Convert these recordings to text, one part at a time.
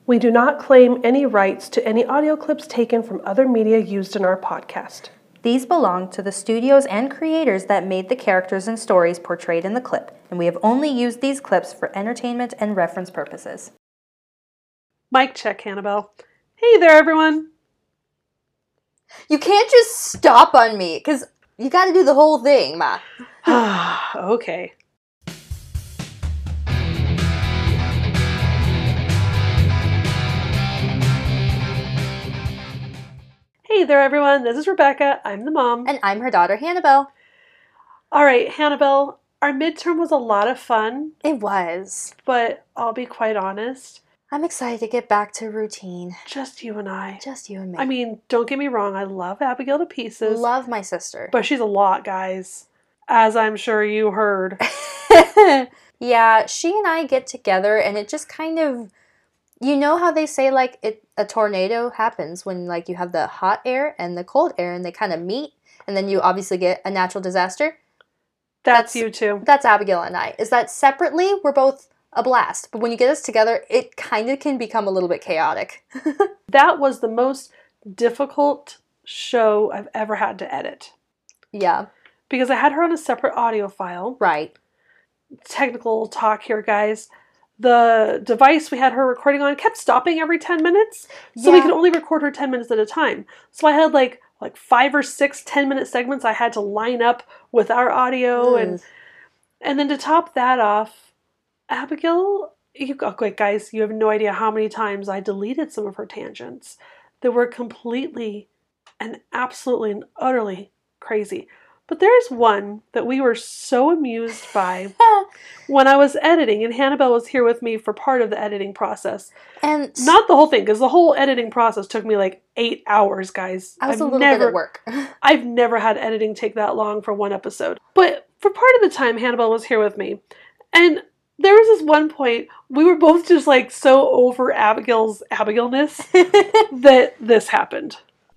We do not claim any rights to any audio clips taken from other media used in our podcast. These belong to the studios and creators that made the characters and stories portrayed in the clip, and we have only used these clips for entertainment and reference purposes. Mic check, Hannibal. Hey there, everyone. You can't just stop on me, because you gotta do the whole thing, Ma. Okay. Hey there, everyone. This is Rebecca. I'm the mom. And I'm her daughter, Hannibal. All right, Hannibal, our midterm was a lot of fun. It was. But I'll be quite honest. I'm excited to get back to routine. Just you and I. Just you and me. I mean, don't get me wrong. I love Abigail to pieces. Love my sister. But she's a lot, guys. As I'm sure you heard. Yeah, she and I get together and it just kind of... You know how they say, like, a tornado happens when, like, you have the hot air and the cold air and they kind of meet, and then you obviously get a natural disaster? That's you too. That's Abigail and I. Is that separately, we're both a blast. But when you get us together, it kind of can become a little bit chaotic. That was the most difficult show I've ever had to edit. Yeah. Because I had her on a separate audio file. Right. Technical talk here, guys. The device we had her recording on kept stopping every 10 minutes. So we could only record her 10 minutes at a time. So I had like 5 or 6 10-minute segments I had to line up with our audio. And then to top that off, Abigail, wait, guys, you have no idea how many times I deleted some of her tangents that were completely and absolutely and utterly crazy. But there's one that we were so amused by when I was editing, and Hannibal was here with me for part of the editing process. And not the whole thing, because the whole editing process took me like 8 hours, guys. I was a little bit at work. I've never had editing take that long for one episode. But for part of the time, Hannibal was here with me. And there was this one point, we were both just like so over Abigail's Abigailness that this happened.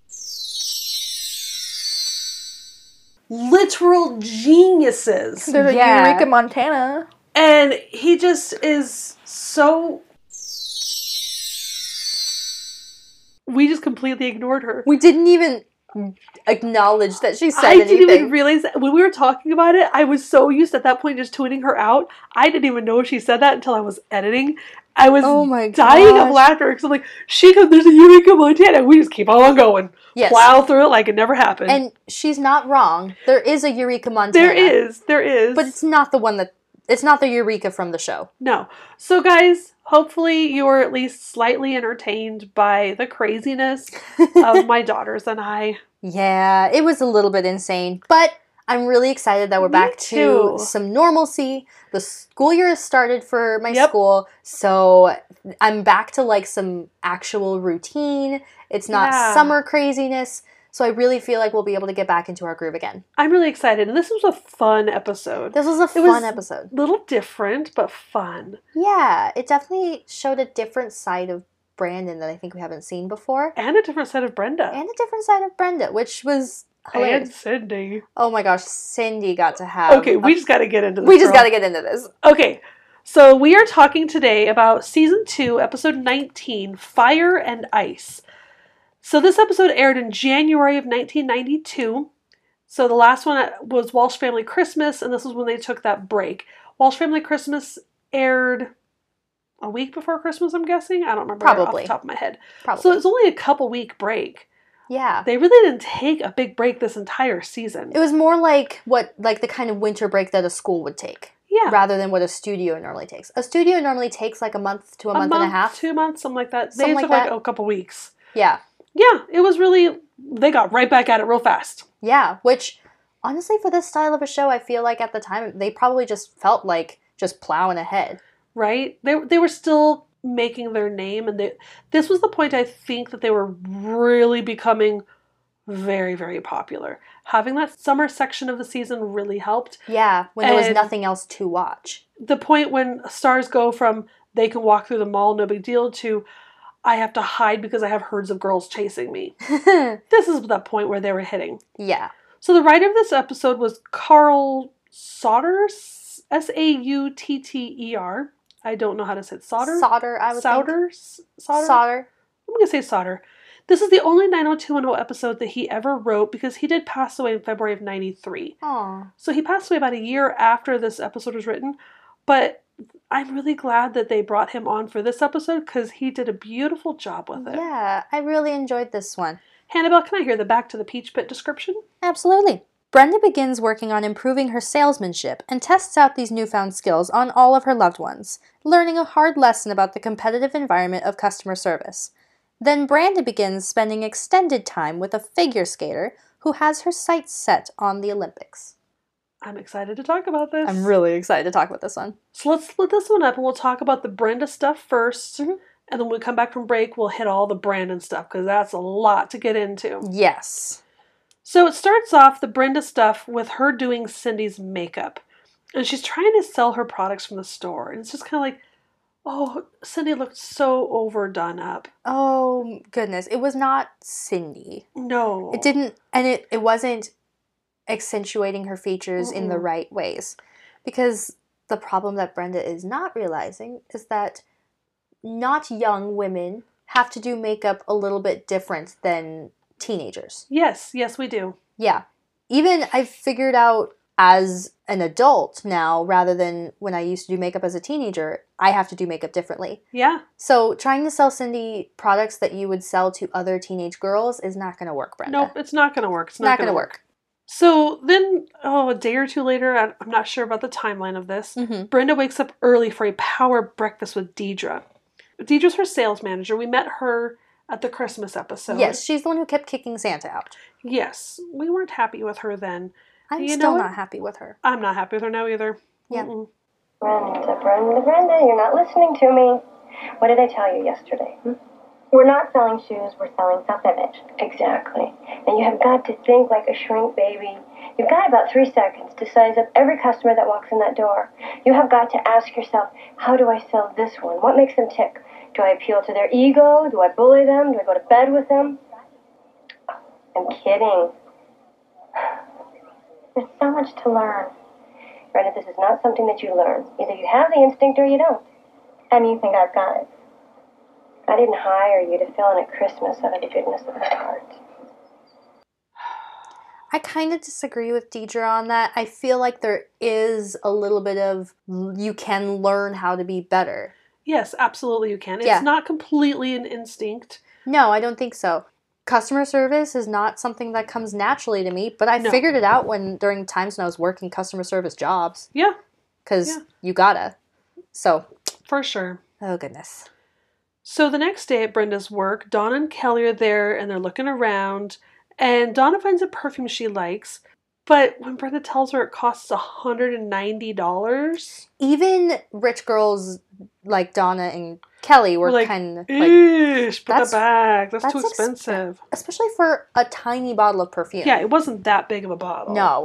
Literal geniuses. They're Eureka Montana. And he just is so... We just completely ignored her. We didn't even acknowledge that she said anything. I didn't even realize that. When we were talking about it, I was so used at that point just tuning her out. I didn't even know she said that until I was editing. I was dying of laughter because I'm like, there's a Eureka Montana. We just keep on going. Yes. Plow through it like it never happened. And she's not wrong. There is a Eureka Montana. There is. But it's not the one it's not the Eureka from the show. No. So guys, hopefully you are at least slightly entertained by the craziness of my daughters and I. Yeah, it was a little bit insane. But I'm really excited that we're back to some normalcy. The school year has started for my school, so I'm back to like some actual routine. It's not summer craziness, so I really feel like we'll be able to get back into our groove again. I'm really excited, and this was a fun episode. This was a fun episode. A little different, but fun. Yeah, it definitely showed a different side of Brandon that I think we haven't seen before. And a different side of Brenda. Which was... hilarious. And Cindy. Oh my gosh, Cindy got to have... Okay, we just got to get into this. We just got to get into this. Okay, so we are talking today about Season 2, Episode 19, Fire and Ice. So this episode aired in January of 1992. So the last one was Walsh Family Christmas, and this was when they took that break. Walsh Family Christmas aired a week before Christmas, I'm guessing? I don't remember off the top of my head. Probably. So it's only a couple week break. Yeah. They really didn't take a big break this entire season. It was more like the kind of winter break that a school would take. Yeah. Rather than what a studio normally takes. A studio normally takes like a month to a month and a half. 2 months, something like that. They took like a couple weeks. Yeah. Yeah, it was really, they got right back at it real fast. Yeah, which honestly for this style of a show, I feel like at the time, they probably just felt like just plowing ahead. Right? They were still making their name, and this was the point I think that they were really becoming very, very popular. Having that summer section of the season really helped. Yeah, when there was nothing else to watch. The point when stars go from they can walk through the mall, no big deal, to I have to hide because I have herds of girls chasing me. This is the point where they were hitting. Yeah. So the writer of this episode was Carl Sauter, Sautter. I don't know how to say it. Solder? Solder, I would think. Solder? I'm going to say solder. This is the only 90210 episode that he ever wrote because he did pass away in February of 93. Aww. So he passed away about a year after this episode was written. But I'm really glad that they brought him on for this episode because he did a beautiful job with it. Yeah, I really enjoyed this one. Hannibal, can I hear the Back to the Peach Pit description? Absolutely. Brenda begins working on improving her salesmanship and tests out these newfound skills on all of her loved ones, learning a hard lesson about the competitive environment of customer service. Then Brenda begins spending extended time with a figure skater who has her sights set on the Olympics. I'm excited to talk about this. I'm really excited to talk about this one. So let's split this one up and we'll talk about the Brenda stuff first. Mm-hmm. And then when we come back from break, we'll hit all the Brandon stuff because that's a lot to get into. Yes. So it starts off, the Brenda stuff, with her doing Cindy's makeup. And she's trying to sell her products from the store. And it's just kind of like, oh, Cindy looked so overdone up. Oh, goodness. It was not Cindy. No. It didn't, and it wasn't accentuating her features in the right ways. Because the problem that Brenda is not realizing is that not young women have to do makeup a little bit different than teenagers. Yes, we do. Yeah. Even I've figured out as an adult now, rather than when I used to do makeup as a teenager, I have to do makeup differently. Yeah. So trying to sell Cindy products that you would sell to other teenage girls is not going to work, Brenda. Nope, it's not going to work. It's not going to work. So then, a day or two later, I'm not sure about the timeline of this, Brenda wakes up early for a power breakfast with Deidre. Deidre's her sales manager. We met her at the Christmas episode. Yes, she's the one who kept kicking Santa out. Yes, we weren't happy with her then. I'm still not happy with her. I'm not happy with her now either. Yeah. Brenda, you're not listening to me. What did I tell you yesterday? We're not selling shoes, we're selling self-image. Exactly. And you have got to think like a shrink baby. You've got about 3 seconds to size up every customer that walks in that door. You have got to ask yourself, how do I sell this one? What makes them tick? Do I appeal to their ego? Do I bully them? Do I go to bed with them? I'm kidding. There's so much to learn. Brenda, this is not something that you learn. Either you have the instinct or you don't. And you think I've got it. I didn't hire you to fill in at Christmas out of the goodness of my heart. I kind of disagree with Deidre on that. I feel like there is a little bit of you can learn how to be better. Yes, absolutely you can. It's not completely an instinct. No, I don't think so. Customer service is not something that comes naturally to me, but I figured it out during times when I was working customer service jobs. Yeah. Because you gotta. So. For sure. Oh, goodness. So the next day at Brenda's work, Donna and Kelly are there and they're looking around. And Donna finds a perfume she likes. But when Brenda tells her it costs $190... Even rich girls like Donna and Kelly were like, kind of like, put that back. That's too expensive. Especially for a tiny bottle of perfume. Yeah, it wasn't that big of a bottle. No.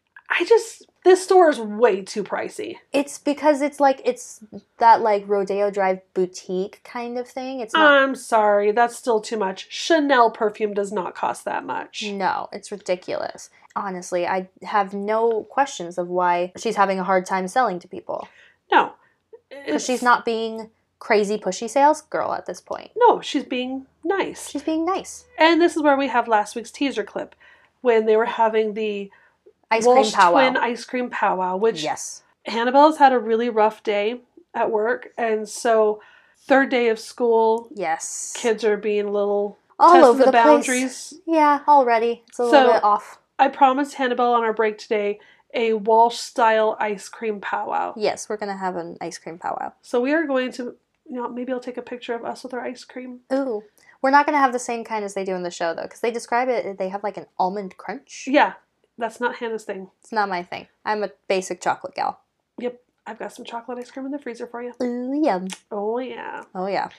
This store is way too pricey. It's because it's that like Rodeo Drive boutique kind of thing. It's not. I'm sorry, that's still too much. Chanel perfume does not cost that much. No, it's ridiculous. Honestly, I have no questions of why she's having a hard time selling to people. No. Because she's not being crazy pushy sales girl at this point. No, she's being nice. She's being nice. And this is where we have last week's teaser clip when they were having the ice cream powwow. Twin ice cream powwow, which Hannibal's had a really rough day at work, and so third day of school, kids are being a little all over the boundaries. Place. Yeah, already it's a little bit off. I promised Hannibal on our break today a Walsh style ice cream powwow. Yes, we're gonna have an ice cream powwow. So we are going to, maybe I'll take a picture of us with our ice cream. Ooh. We're not gonna have the same kind as they do in the show though, because they describe it. They have like an almond crunch. Yeah. That's not Hannah's thing. It's not my thing. I'm a basic chocolate gal. Yep. I've got some chocolate ice cream in the freezer for you. Ooh, yum. Oh, yeah. Oh, yeah.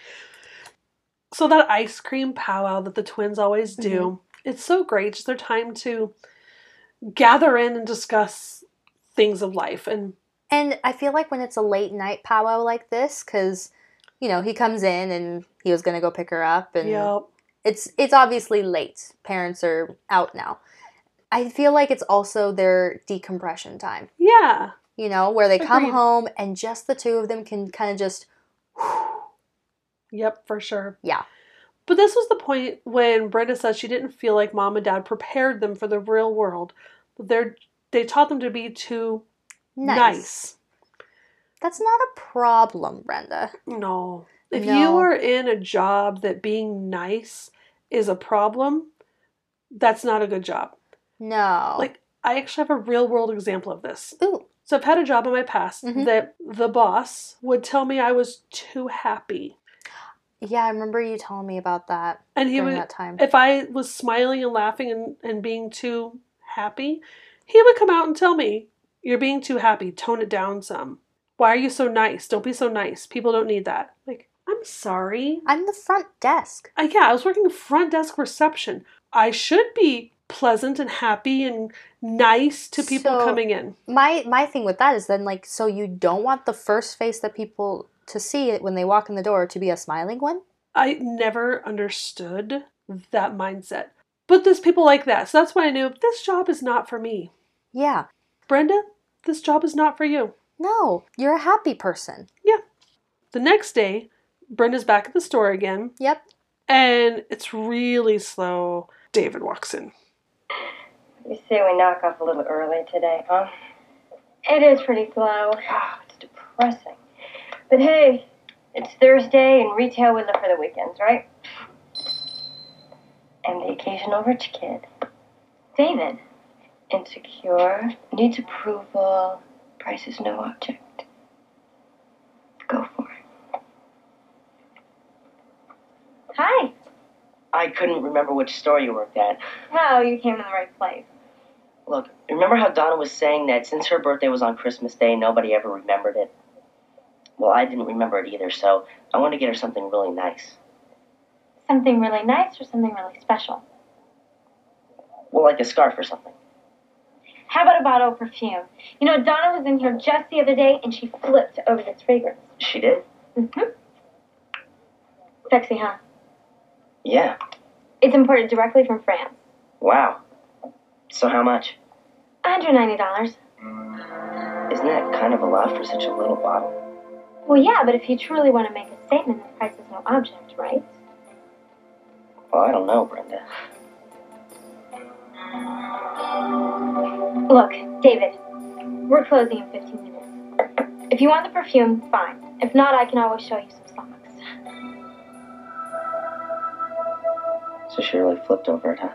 So that ice cream powwow that the twins always do, it's so great. It's their time to gather in and discuss things of life. And I feel like when it's a late night powwow like this, because, he comes in and he was going to go pick her up. And it's obviously late. Parents are out now. I feel like it's also their decompression time. Yeah. You know, where they come Agreed. home and just the two of them can kind of just... Yep, for sure. Yeah. But this was the point when Brenda said she didn't feel like mom and dad prepared them for the real world. They taught them to be too nice. That's not a problem, Brenda. No. If No. you are in a job that being nice is a problem, that's not a good job. No. Like, I actually have a real world example of this. Ooh. So I've had a job in my past Mhm. that the boss would tell me I was too happy. Yeah, I remember you telling me about that And he during would, that time. if I was smiling and laughing and being too happy, he would come out and tell me, "You're being too happy. Tone it down some. Why are you so nice? Don't be so nice. People don't need that." Like, I'm sorry. I'm the front desk. I was working front desk reception. I should be pleasant and happy and nice to people So, coming in. My thing with that is then, like, so you don't want the first face that people to see it when they walk in the door to be a smiling one? I never understood that mindset. But there's people like that. So that's when I knew this job is not for me. Yeah. Brenda, this job is not for you. No, you're a happy person. Yeah. The next day, Brenda's back at the store again. Yep. And it's really slow. David walks in. You say we knock off a little early today, huh? It is pretty slow. Oh, it's depressing. But hey, it's Thursday and retail we live for the weekends, right? And the occasional rich kid. David. Insecure, needs approval, price is no object. Go for it. Hi. I couldn't remember which store you worked at. Oh, you came to the right place. Look, remember how Donna was saying that since her birthday was on Christmas Day, nobody ever remembered it? Well, I didn't remember it either, so I want to get her something really nice. Something really nice or something really special? Well, like a scarf or something. How about a bottle of perfume? You know, Donna was in here just the other day and she flipped over this fragrance. She did? Mm-hmm. Sexy, huh? Yeah. It's imported directly from France. Wow. So how much? $190. Isn't that kind of a lot for such a little bottle? Well, yeah, but if you truly want to make a statement, the price is no object, right? Well, I don't know, Brenda. Look, David, we're closing in 15 minutes. If you want the perfume, fine. If not, I can always show you some socks. So she really flipped over it, huh?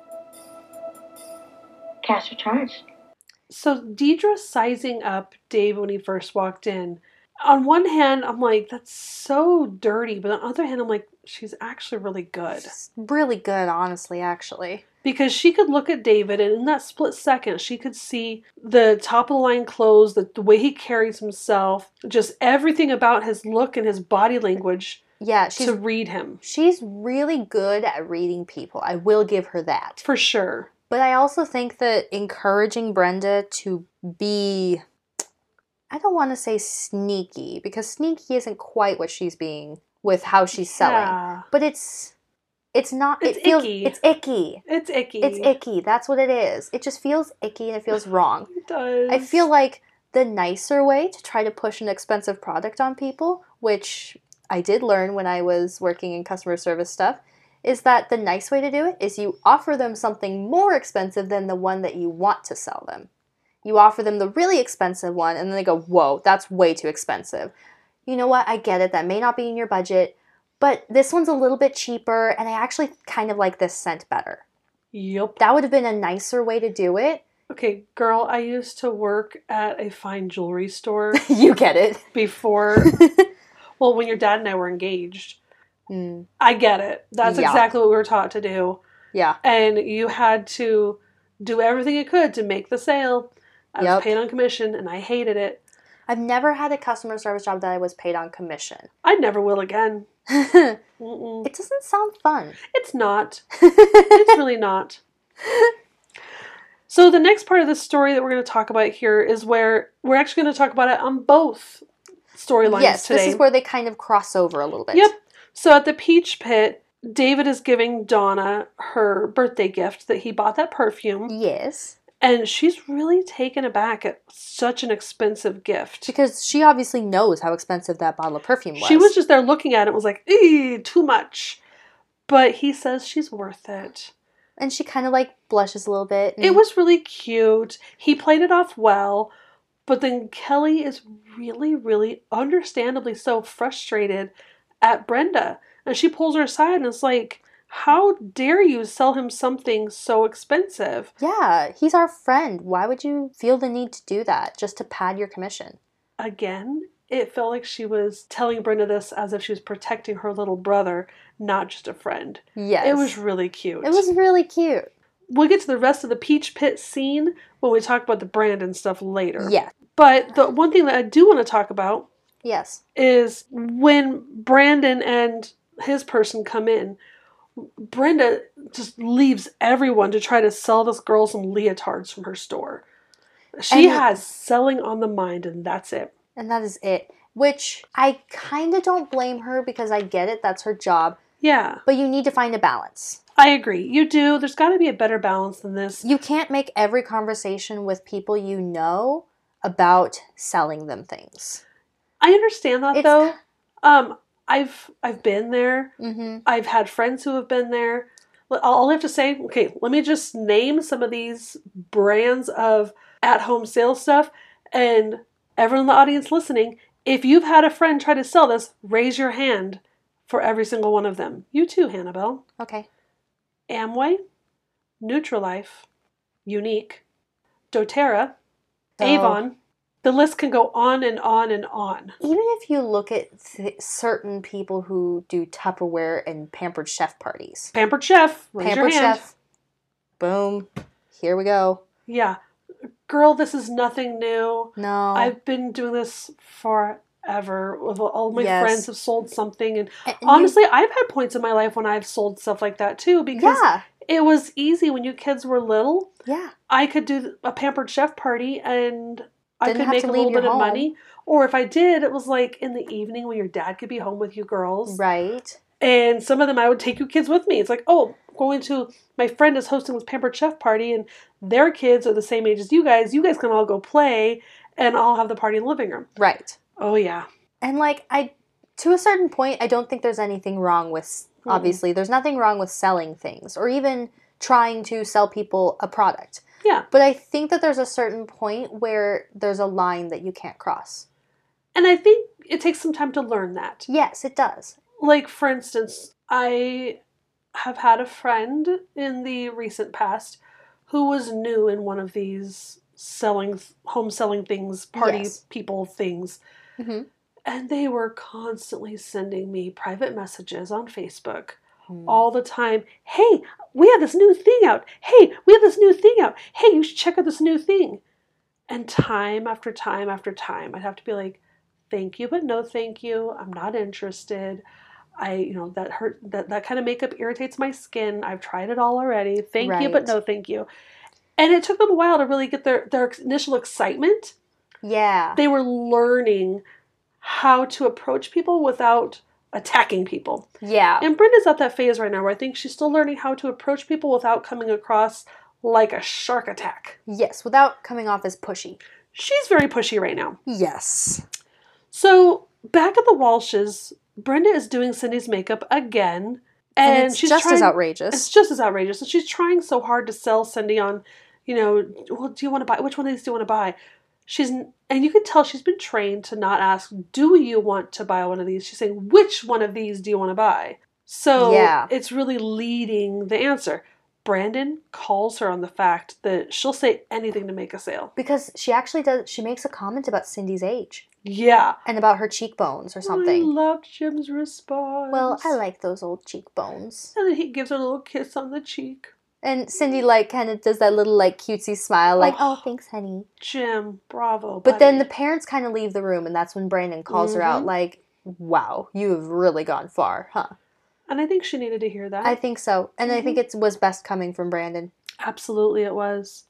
Cash or charge? So Deidre's sizing up Dave when he first walked in. On one hand, I'm like, that's so dirty. But on the other hand, I'm like, she's actually really good. It's really good, honestly, actually. Because she could look at David, and in that split second, she could see the top-of-the-line clothes, the way he carries himself, just everything about his look and his body language Yeah, to read him. she's really good at reading people. I will give her that. For sure. But I also think that encouraging Brenda to be, I don't want to say sneaky, because sneaky isn't quite what she's being with how she's selling. Yeah. But it's not, It's it feels, icky. it's icky. It's icky. It's icky. That's what it is. It just feels icky and it feels wrong. It does. I feel like the nicer way to try to push an expensive product on people, which I did learn when I was working in customer service stuff, is that the nice way to do it is you offer them something more expensive than the one that you want to sell them. You offer them the really expensive one, and then they go, whoa, that's way too expensive. You know what? I get it. That may not be in your budget, but this one's a little bit cheaper, and I actually kind of like this scent better. Yep. That would have been a nicer way to do it. Okay, girl, I used to work at a fine jewelry store You get it. before, well, when your dad and I were engaged. Mm, I get it. That's Yeah. exactly what we were taught to do. yeah. And you had to do everything you could to make the sale. I Yep. was paid on commission, and I hated it. I've never had a customer service job that I was paid on commission. I never will again. It Mm-mm. doesn't sound fun. It's not. It's really not. So the next part of the story that we're going to talk about here is where we're actually going to talk about it on both storylines Yes, today. this is where they kind of cross over a little bit. Yep. So at the Peach Pit, David is giving Donna her birthday gift that he bought that perfume. Yes. And she's really taken aback at such an expensive gift. Because she obviously knows how expensive that bottle of perfume was. She was just there looking at it and was like, eee, too much. But he says she's worth it. And she kind of like blushes a little bit. It was really cute. He played it off well. But then Kelly is really, really understandably so frustrated at Brenda. And she pulls her aside and is like, how dare you sell him something so expensive? Yeah, he's our friend. Why would you feel the need to do that just to pad your commission? Again, it felt like she was telling Brenda this as if she was protecting her little brother, not just a friend. Yes. It was really cute. It was really cute. We'll get to the rest of the Peach Pit scene when we talk about the Brandon stuff later. Yeah. But the one thing that I do want to talk about Yes. is when Brandon and his person come in, Brenda just leaves everyone to try to sell this girl some leotards from her store. She has selling on the mind, and that's it. And that is it. Which I kind of don't blame her because I get it. That's her job. Yeah. But you need to find a balance. I agree. You do. There's got to be a better balance than this. You can't make every conversation with people you know about selling them things. I understand that, though. I've been there. Mm-hmm. I've had friends who have been there. I'll have to say, okay, let me just name some of these brands of at-home sales stuff. And everyone in the audience listening, if you've had a friend try to sell this, raise your hand for every single one of them. You too, Hannibal. Okay. Amway, Nutrilife, Unique, doTERRA, Avon. The list can go on and on and on. Even if you look at certain people who do Tupperware and Pampered Chef parties. Pampered Chef, raise your hand. Chef. Boom. Here we go. Yeah. Girl, this is nothing new. No. I've been doing this forever. All my friends have sold something. And honestly, I've had points in my life when I've sold stuff like that too. Because it was easy when you kids were little. Yeah. I could do a Pampered Chef party and I could make a little bit of money. Or if I did, it was like in the evening when your dad could be home with you girls. Right. And some of them I would take you kids with me. It's like, oh, going to, my friend is hosting this Pampered Chef party and their kids are the same age as you guys. You guys can all go play and I'll have the party in the living room. Right. Oh, yeah. And like, to a certain point, I don't think there's anything wrong with, obviously, there's nothing wrong with selling things or even trying to sell people a product. Yeah. But I think that there's a certain point where there's a line that you can't cross. And I think it takes some time to learn that. Yes, it does. Like, for instance, I have had a friend in the recent past who was new in one of these home selling things, party people things. Mm-hmm. And they were constantly sending me private messages on Facebook all the time. Hey, we have this new thing out. Hey, we have this new thing out. Hey, you should check out this new thing. And time after time after time, I'd have to be like, thank you, but no thank you. I'm not interested. That hurt. That kind of makeup irritates my skin. I've tried it all already. Thank you, but no thank you. And it took them a while to really get their initial excitement. Yeah. They were learning how to approach people without attacking people. Yeah. And Brenda's at that phase right now where I think she's still learning how to approach people without coming across like a shark attack. Yes, without coming off as pushy. She's very pushy right now. Yes. So, back at the Walshes, Brenda is doing Cindy's makeup again. And she's just as outrageous. It's just as outrageous. And she's trying so hard to sell Cindy on, well, do you want to buy? Which one of these do you want to buy? And you can tell she's been trained to not ask, do you want to buy one of these? She's saying, which one of these do you want to buy? So it's really leading the answer. Brandon calls her on the fact that she'll say anything to make a sale. Because she makes a comment about Cindy's age. Yeah. And about her cheekbones or something. I loved Jim's response. Well, I like those old cheekbones. And then he gives her a little kiss on the cheek. And Cindy, kind of does that little, cutesy smile, oh, thanks, honey. Jim, bravo, But then the parents kind of leave the room, and that's when Brandon calls her out, wow, you have really gone far, huh? And I think she needed to hear that. I think so. And I think it was best coming from Brandon. Absolutely it was.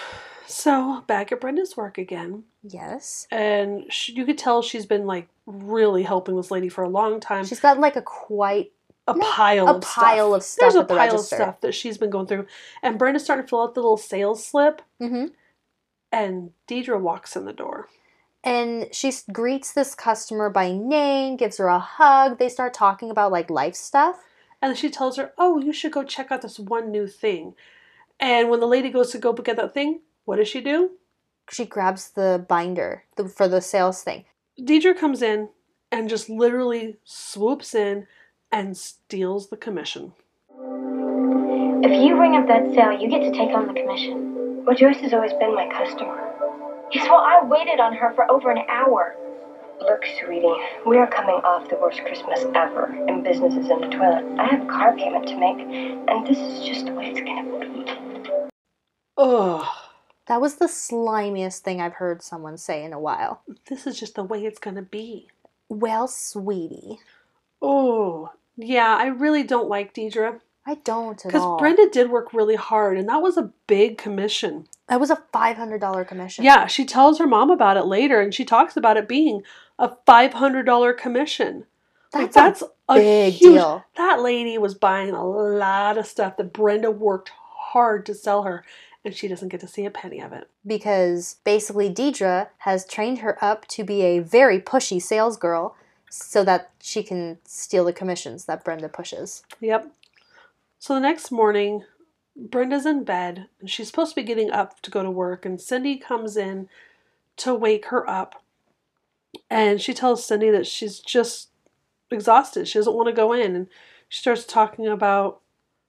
So, back at Brenda's work again. Yes. And you could tell she's been, really helping this lady for a long time. She's got, a quite a pile of stuff. There's a at the pile register. of stuff that she's been going through. And Brenda's starting to fill out the little sales slip. Mm-hmm. And Deidre walks in the door. And she greets this customer by name, gives her a hug. They start talking about, like, life stuff. And she tells her, oh, you should go check out this one new thing. And when the lady goes to go get that thing, what does she do? She grabs the binder for the sales thing. Deidre comes in and just literally swoops in and steals the commission. If you ring up that sale, you get to take on the commission. Well, Joyce has always been my customer. Yes, well, I waited on her for over an hour. Look, sweetie, we are coming off the worst Christmas ever, and business is in the toilet. I have a car payment to make, and this is just the way it's gonna be. Ugh. That was the slimiest thing I've heard someone say in a while. This is just the way it's gonna be. Well, sweetie. Oh, yeah, I really don't like Deidre. I don't at all. Because Brenda did work really hard, and that was a big commission. That was a $500 commission. Yeah, she tells her mom about it later, and she talks about it being a $500 commission. That's a big deal. That lady was buying a lot of stuff that Brenda worked hard to sell her, and she doesn't get to see a penny of it. Because basically Deidre has trained her up to be a very pushy sales girl so that she can steal the commissions that Brenda pushes. Yep. So the next morning, Brenda's in bed, and she's supposed to be getting up to go to work, and Cindy comes in to wake her up. And she tells Cindy that she's just exhausted. She doesn't want to go in. And she starts talking about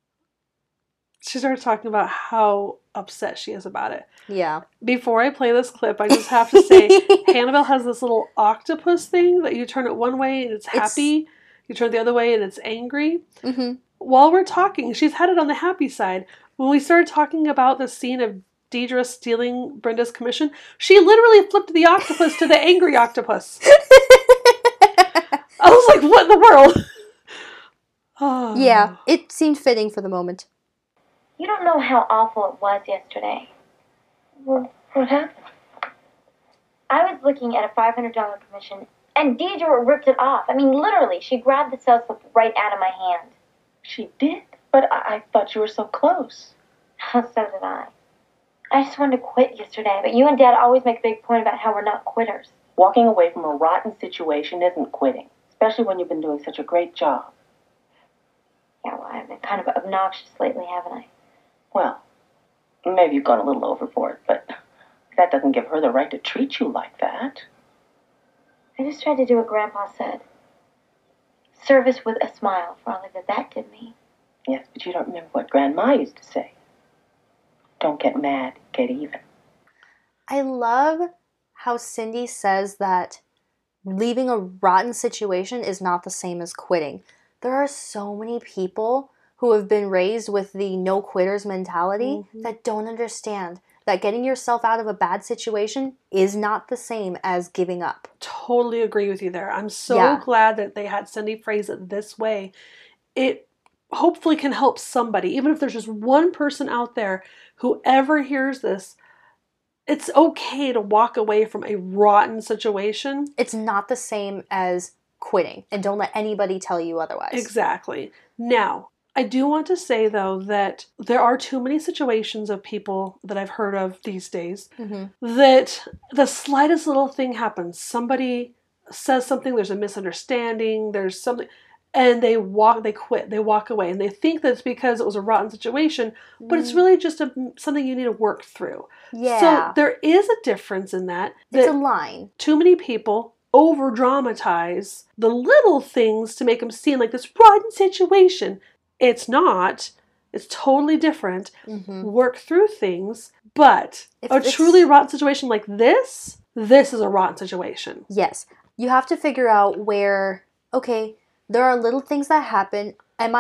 how upset she is about it. Yeah. Before I play this clip, I just have to say, Hannibal has this little octopus thing that you turn it one way and it's happy. You turn it the other way and it's angry. Mm-hmm. While we're talking, she's had it on the happy side. When we started talking about the scene of Deidre stealing Brenda's commission, she literally flipped the octopus to the angry octopus. I was like, what in the world? Oh. Yeah, it seemed fitting for the moment. You don't know how awful it was yesterday. Well, what happened? I was looking at a $500 commission, and Deidre ripped it off. I mean, literally, she grabbed the sales slip right out of my hand. She did? But I thought you were so close. So did I. I just wanted to quit yesterday, but you and Dad always make a big point about how we're not quitters. Walking away from a rotten situation isn't quitting, especially when you've been doing such a great job. Yeah, well, I've been kind of obnoxious lately, haven't I? Well, maybe you've gone a little overboard, but that doesn't give her the right to treat you like that. I just tried to do what Grandpa said. Service with a smile for all that did me. Yes, but you don't remember what Grandma used to say. Don't get mad, get even. I love how Cindy says that leaving a rotten situation is not the same as quitting. There are so many people who have been raised with the no quitters mentality that don't understand that getting yourself out of a bad situation is not the same as giving up. Totally agree with you there. I'm so glad that they had Cindy phrase it this way. It hopefully can help somebody, even if there's just one person out there who ever hears this. It's okay to walk away from a rotten situation. It's not the same as quitting, and don't let anybody tell you otherwise. Exactly. Now, I do want to say, though, that there are too many situations of people that I've heard of these days that the slightest little thing happens. Somebody says something, there's a misunderstanding, there's something, and they quit, they walk away, and they think that's because it was a rotten situation, but it's really just something you need to work through. Yeah. So there is a difference in that. It's a line. Too many people over dramatize the little things to make them seem like this rotten situation. It's not. It's totally different. Work through things. But a truly rotten situation like this is a rotten situation. Yes. You have to figure out where, okay, there are little things that happen. Am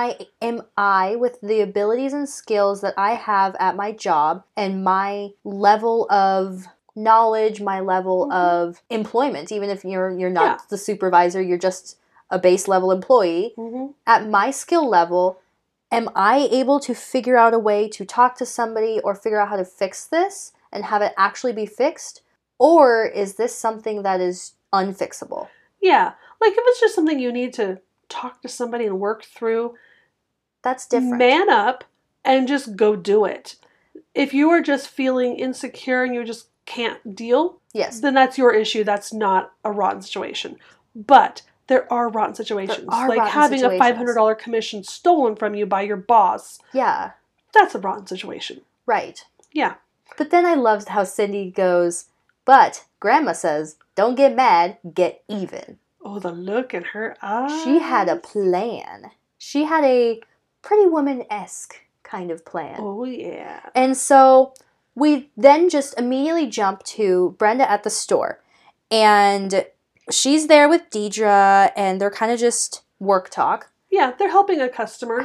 I with the abilities and skills that I have at my job and my level of knowledge, my level of employment, even if you're not the supervisor, you're just a base level employee, at my skill level, am I able to figure out a way to talk to somebody or figure out how to fix this and have it actually be fixed? Or is this something that is unfixable? Yeah. Like if it's just something you need to talk to somebody and work through, That's different. man up and just go do it. If you are just feeling insecure and you just can't deal, Yes. then that's your issue. That's not a rotten situation. But there are rotten situations. There are like rotten having situations. a $500 commission stolen from you by your boss. Yeah. That's a rotten situation. Right. Yeah. But then I loved how Cindy goes, but Grandma says, don't get mad, get even. Oh, the look in her eyes. She had a plan. She had a Pretty Woman-esque kind of plan. Oh, yeah. And so we then just immediately jump to Brenda at the store. And she's there with Deidre, and they're kind of just work talk. Yeah, they're helping a customer.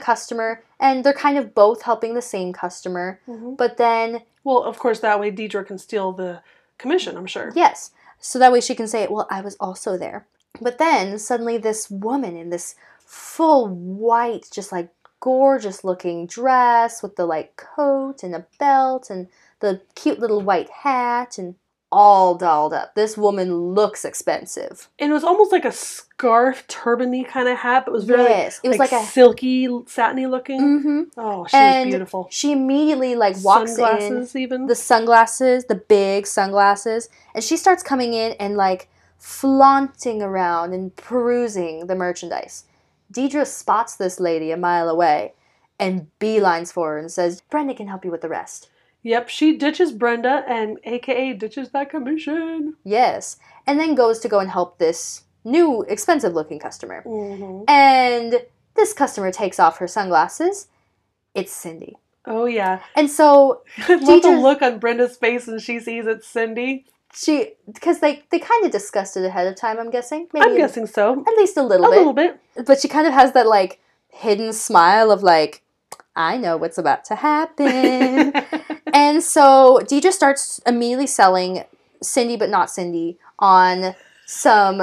And they're kind of both helping the same customer. Mm-hmm. But then... Well, of course, that way Deidre can steal the commission, I'm sure. Yes. So that way she can say, well, I was also there. But then suddenly this woman in this full white, just like gorgeous looking dress with the like coat and a belt and the cute little white hat and all dolled up. This woman looks expensive. And it was almost like a scarf, turban-y kind of hat, but it was very Yes, it was like a silky, satiny looking. Mm-hmm. Oh, she was beautiful. She immediately like walks sunglasses in. Even. The sunglasses, the big sunglasses. And she starts coming in and like flaunting around and perusing the merchandise. Deidre spots this lady a mile away and beelines for her and says, Brenda can help you with the rest. Yep, she ditches Brenda and AKA ditches that commission. Yes. And then goes to go and help this new expensive looking customer. Mm-hmm. And this customer takes off her sunglasses. It's Cindy. Oh, yeah. And so I love the look on Brenda's face when she sees it's Cindy. Because they kind of discussed it ahead of time, I'm guessing. Maybe I'm guessing so. At least a little bit. But she kind of has that, like, hidden smile of, like, I know what's about to happen. And so Deidre starts immediately selling Cindy but not Cindy on some...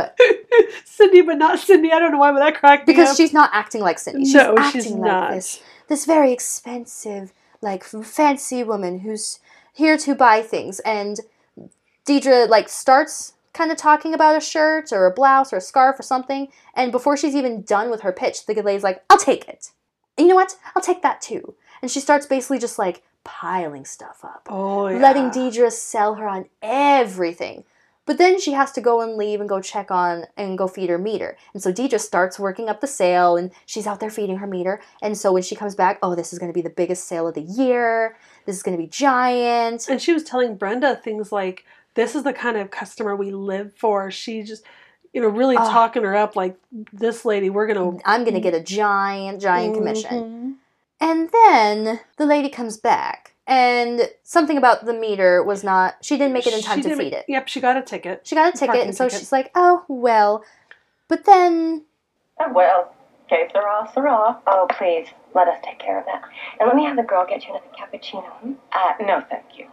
Cindy but not Cindy. I don't know why, but that cracked me up. Because she's not acting like Cindy. She's acting not. Like this very expensive, like, fancy woman who's here to buy things. And Deidre, like, starts kind of talking about a shirt or a blouse or a scarf or something, and before she's even done with her pitch, the lady's like, I'll take it. And you know what? I'll take that too. And she starts basically just, like, piling stuff up. Oh, yeah. Letting Deidre sell her on everything. But then she has to go and leave and go check on and go feed her meter. And so Deidre starts working up the sale, and she's out there feeding her meter. And so when she comes back, oh, this is going to be the biggest sale of the year. This is going to be giant. And she was telling Brenda things like, this is the kind of customer we live for. She just, really talking her up like, this lady, I'm going to get a giant commission. And then the lady comes back. And something about the meter was not, she didn't make it in time to feed it. Yep, she got a ticket. And so she's like, oh, well. But then... Oh, well, okay, Sarah. Oh, please, let us take care of that. And let me have the girl get you another cappuccino. No, thank you.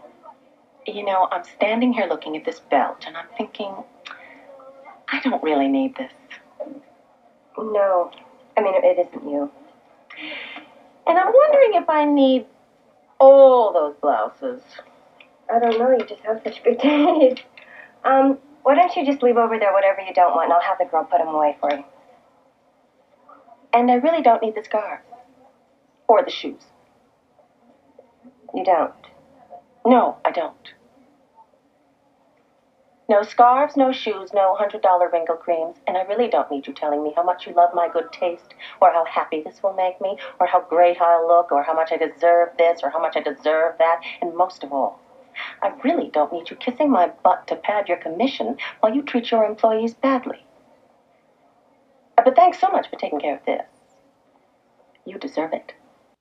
I'm standing here looking at this belt, and I'm thinking, I don't really need this. No, I mean, it isn't you. And I'm wondering if I need all those blouses. I don't know, you just have such good taste. Why don't you just leave over there whatever you don't want, and I'll have the girl put them away for you. And I really don't need the scarf. Or the shoes. You don't? No, I don't. No scarves, no shoes, no $100 wrinkle creams, and I really don't need you telling me how much you love my good taste, or how happy this will make me, or how great I'll look, or how much I deserve this, or how much I deserve that, and most of all, I really don't need you kissing my butt to pad your commission while you treat your employees badly. But thanks so much for taking care of this. You deserve it.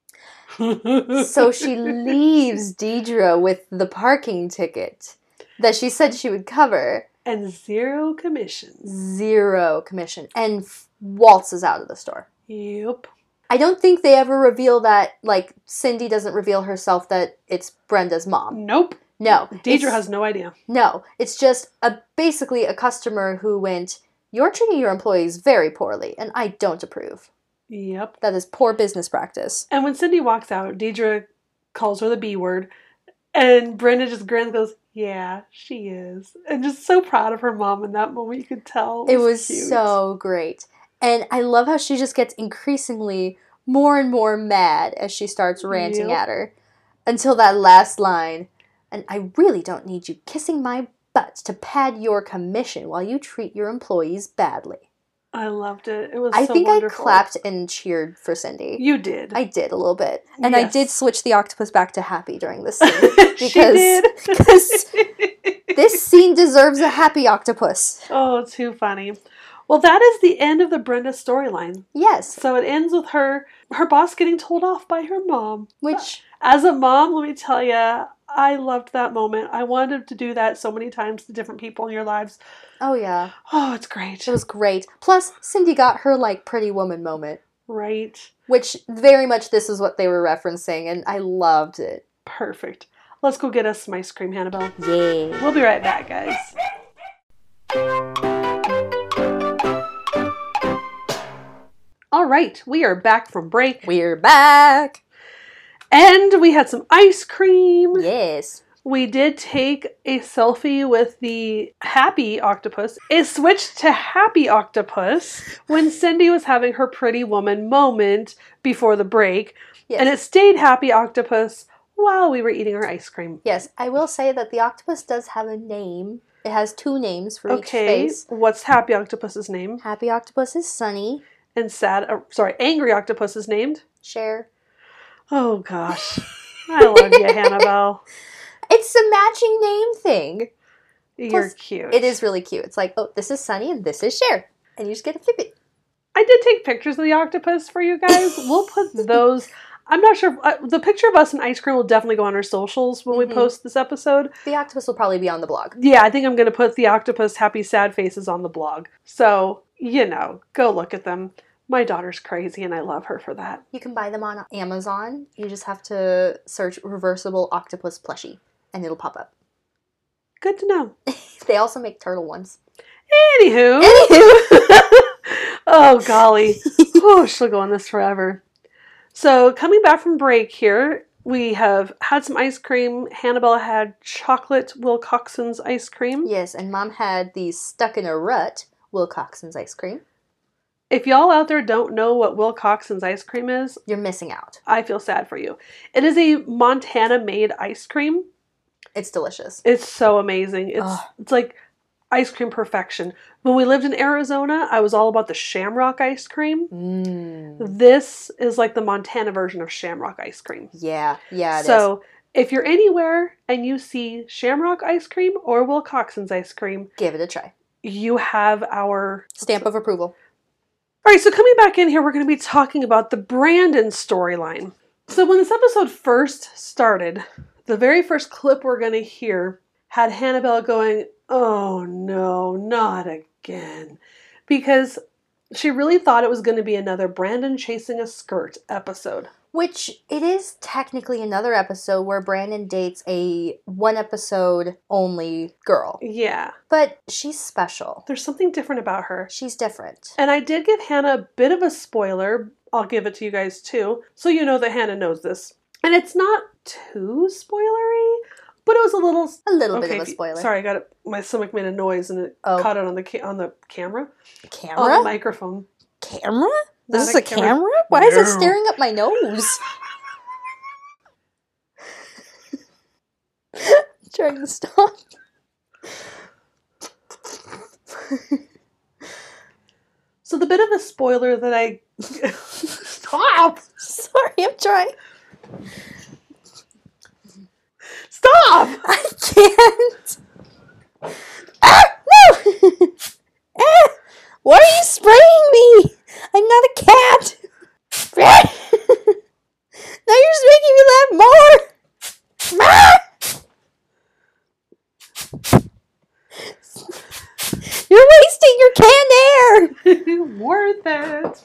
So she leaves Deidre with the parking ticket that she said she would cover. And zero commission. And waltzes out of the store. Yep. I don't think they ever reveal that, like, Cindy doesn't reveal herself that it's Brenda's mom. Nope. No. Deidre has no idea. No. It's just basically a customer who went, you're treating your employees very poorly, and I don't approve. Yep. That is poor business practice. And when Cindy walks out, Deidre calls her the B word, and Brenda just grins and goes, yeah, she is. And just so proud of her mom in that moment, you could tell. It was cute. so great. And I love how she just gets increasingly more and more mad as she starts ranting at her. Until that last line, and I really don't need you kissing my butt to pad your commission while you treat your employees badly. I loved it. It was I so think wonderful. I clapped and cheered for Cindy. You did. I did a little bit. And Yes. I did switch the octopus back to happy during this scene. She did. Because this scene deserves a happy octopus. Oh, too funny. Well, that is the end of the Brenda storyline. Yes. So it ends with her boss getting told off by her mom. Which, as a mom, let me tell you, I loved that moment. I wanted to do that so many times to different people in your lives. oh yeah. Oh, it's great. It was great. Plus, Cindy got her, like, Pretty Woman moment. Right. Which, very much this is what they were referencing, and I loved it. Perfect. Let's go get us some ice cream, Hannibal. Yeah. We'll be right back, guys. All right, we are back from break. We're back! And we had some ice cream. Yes. We did take a selfie with the happy octopus. It switched to happy octopus when Cindy was having her Pretty Woman moment before the break. Yes. And it stayed happy octopus while we were eating our ice cream. Yes, I will say that the octopus does have a name. It has 2 names for each Okay, face. what's happy octopus's name? Happy octopus is Sunny. And angry octopus is named? Cher. Oh gosh. I love you, Hannibal. It's a matching name thing. You're Plus, cute. It is really cute. It's like, oh, this is Sunny and this is Cher. And you just get to flip it. I did take pictures of the octopus for you guys. We'll put those. I'm not sure. The picture of us and ice cream will definitely go on our socials when we post this episode. The octopus will probably be on the blog. Yeah, I think I'm going to put the octopus happy sad faces on the blog. So, go look at them. My daughter's crazy and I love her for that. You can buy them on Amazon. You just have to search reversible octopus plushie and it'll pop up. Good to know. They also make turtle ones. Anywho. Oh, golly. Oh, she'll go on this forever. So, coming back from break here, we have had some ice cream. Hannibal had chocolate Wilcoxon's ice cream. Yes, and Mom had the Stuck in a Rut Wilcoxon's ice cream. If y'all out there don't know what Wilcoxon's ice cream is, You're missing out. I feel sad for you. It is a Montana-made ice cream. It's delicious. It's so amazing. Ugh. It's like ice cream perfection. When we lived in Arizona, I was all about the Shamrock ice cream. This is like the Montana version of Shamrock ice cream. Yeah, it is. So if you're anywhere and you see Shamrock ice cream or Wilcoxon's ice cream, Give it a try. you have our Stamp of approval. All right, so coming back in here, we're going to be talking about the Brandon storyline. So when this episode first started, the very first clip we're going to hear had Hannibal going, "Oh no, not again." Because she really thought it was going to be another Brandon chasing a skirt episode. Which, it is technically another episode where Brandon dates a 1-episode only girl. Yeah. But she's special. There's something different about her. She's different. And I did give Hannah a bit of a spoiler. I'll give it to you guys too, so you know that Hannah knows this. And it's not too spoilery, but it was a little bit of a spoiler. Sorry, I got it. My stomach made a noise and it caught it on the camera. Camera? On the microphone. Camera? Not This is a camera? Why is it staring up my nose? Trying to stop. So the bit of a spoiler that I stop. Sorry, I'm trying. Stop. I can't. Ah, no! Ah, why are you spraying me? I'm not a cat. Now you're just making me laugh more. Ah! You're wasting your canned air. Worth it.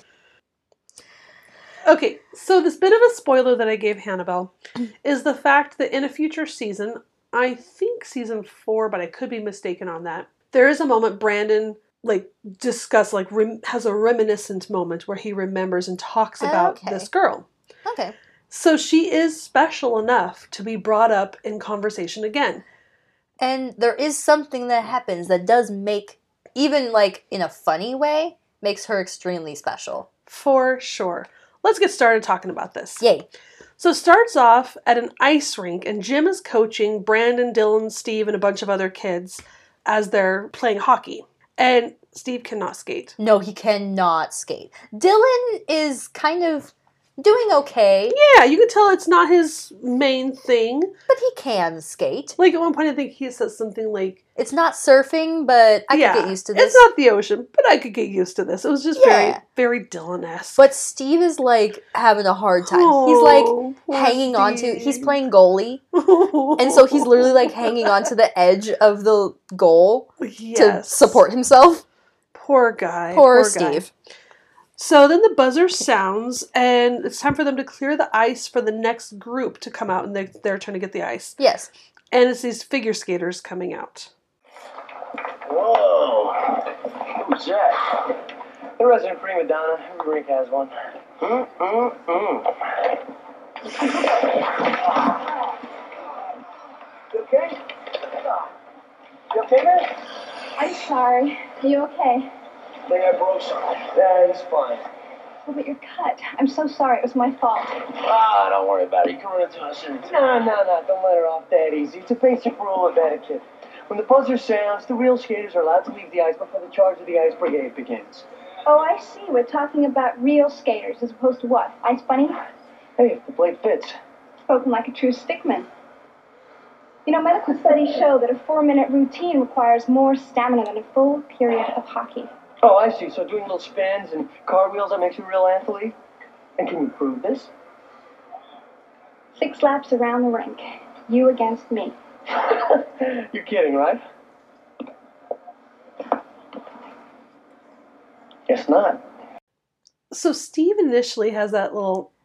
Okay, so this bit of a spoiler that I gave Hannibal is the fact that in a future season, I think season 4, but I could be mistaken on that, there is a moment Brandon has a reminiscent moment where he remembers and talks about this girl. Okay. So she is special enough to be brought up in conversation again. And there is something that happens that does make, even like in a funny way, makes her extremely special. For sure. Let's get started talking about this. Yay. So it starts off at an ice rink, and Jim is coaching Brandon, Dylan, Steve, and a bunch of other kids as they're playing hockey. And Steve cannot skate. No, he cannot skate. Dylan is kind of doing okay. Yeah, you can tell it's not his main thing. But he can skate. Like, at one point, I think he says something like... It's not surfing, but I could get used to this. It's not the ocean, but I could get used to this. It was just very, very Dylan-esque. But Steve is, like, having a hard time. He's, like, hanging on to... He's playing goalie. And so he's literally, like, hanging on to the edge of the goal to support himself. Poor guy. Poor Steve. Guy. So then the buzzer sounds, and it's time for them to clear the ice for the next group to come out, and they're trying to get the ice. Yes. And it's these figure skaters coming out. Whoa! Who's that? The resident prima donna. Every rink has one. You okay? You okay, man? I'm sorry. Are you okay? I think I broke something. Yeah, he's fine. Oh, but you're cut. I'm so sorry. It was my fault. Ah, don't worry about it. You can run into us anytime. No. Don't let her off that easy. It's a basic rule of etiquette. When the buzzer sounds, the real skaters are allowed to leave the ice before the charge of the ice brigade begins. Oh, I see. We're talking about real skaters as opposed to what? Ice bunny? Hey, if the blade fits. Spoken like a true stickman. You know, medical studies show that a 4-minute routine requires more stamina than a full period of hockey. Oh, I see. So doing little spins and cartwheels, that makes you a real athlete? And can you prove this? 6 laps around the rink. You against me. You're kidding, right? Guess not. So Steve initially has that little...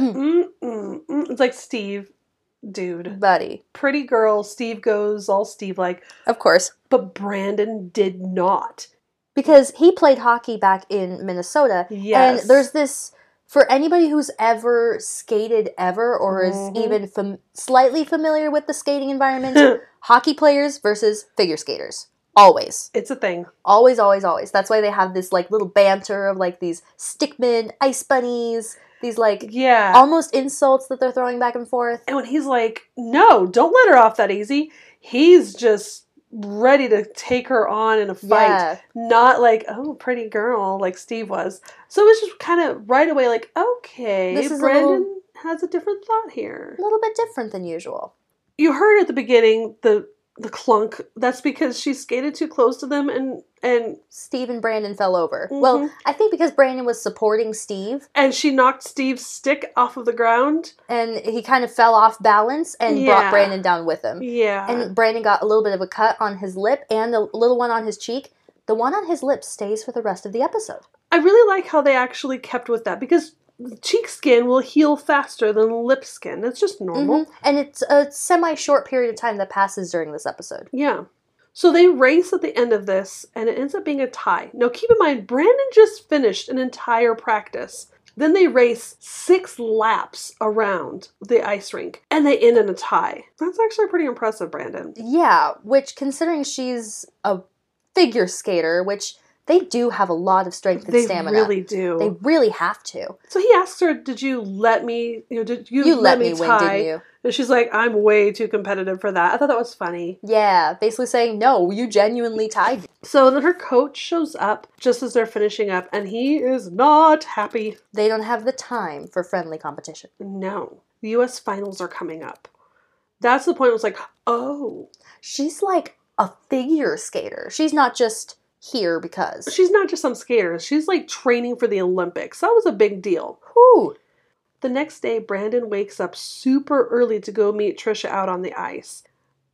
It's like, Steve, dude. Buddy. Pretty girl. Steve goes all Steve-like. Of course. But Brandon did not. Because he played hockey back in Minnesota. Yes. And there's this, for anybody who's ever skated ever or is even slightly familiar with the skating environment, hockey players versus figure skaters. Always. It's a thing. Always, always, always. That's why they have this, like, little banter of, like, these stickmen, ice bunnies, these, like, almost insults that they're throwing back and forth. And when he's like, no, don't let her off that easy, he's just ready to take her on in a fight. Not like, oh, pretty girl, like Steve was. So it was just kind of right away like, okay, this is Brandon has a different thought here. A little bit different than usual. You heard at the beginning the clunk. That's because she skated too close to them and Steve and Brandon fell over. Well, I think because Brandon was supporting Steve. And she knocked Steve's stick off of the ground. And he kind of fell off balance and brought Brandon down with him. Yeah. And Brandon got a little bit of a cut on his lip and a little one on his cheek. The one on his lip stays for the rest of the episode. I really like how they actually kept with that because cheek skin will heal faster than lip skin. It's just normal. And it's a semi-short period of time that passes during this episode. Yeah. So they race at the end of this, and it ends up being a tie. Now, keep in mind, Brandon just finished an entire practice. Then they race 6 laps around the ice rink, and they end in a tie. That's actually pretty impressive, Brandon. Yeah, which, considering she's a figure skater, which they do have a lot of strength and stamina. They really do. They really have to. So he asks her, did you let me, did you let me tie? Win, didn't you? And she's like, I'm way too competitive for that. I thought that was funny. Yeah, basically saying, no, you genuinely tied. So then her coach shows up just as they're finishing up, and he is not happy. They don't have the time for friendly competition. No. The U.S. finals are coming up. That's the point. It was like, oh. She's like a figure skater. She's not just here because. She's not just some skater. She's like training for the Olympics. That was a big deal. Whew. The next day, Brandon wakes up super early to go meet Trisha out on the ice.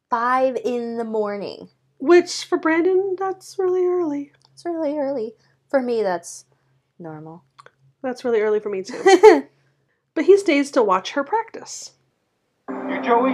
5 a.m. Which, for Brandon, that's really early. It's really early. For me, that's normal. That's really early for me, too. But he stays to watch her practice. You Joey?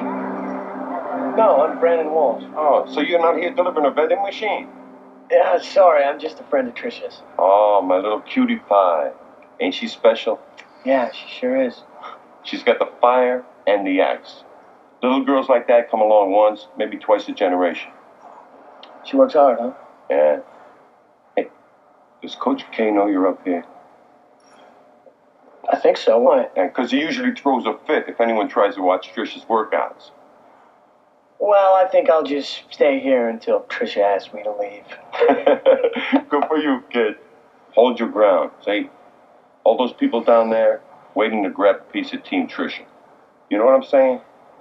No, I'm Brandon Walsh. Oh, so you're not here delivering a vending machine? Yeah, sorry, I'm just a friend of Trisha's. Oh, my little cutie pie. Ain't she special? Yeah, she sure is. She's got the fire and the axe. Little girls like that come along once, maybe twice a generation. She works hard, huh? Yeah. Hey, Does Coach K know you're up here? I think so. Why? Because he usually throws a fit if anyone tries to watch Trisha's workouts. Well, I think I'll just stay here until Trisha asks me to leave. Good for you, kid. Hold your ground. See, all those people down there waiting to grab a piece of Team Trisha. You know what I'm saying?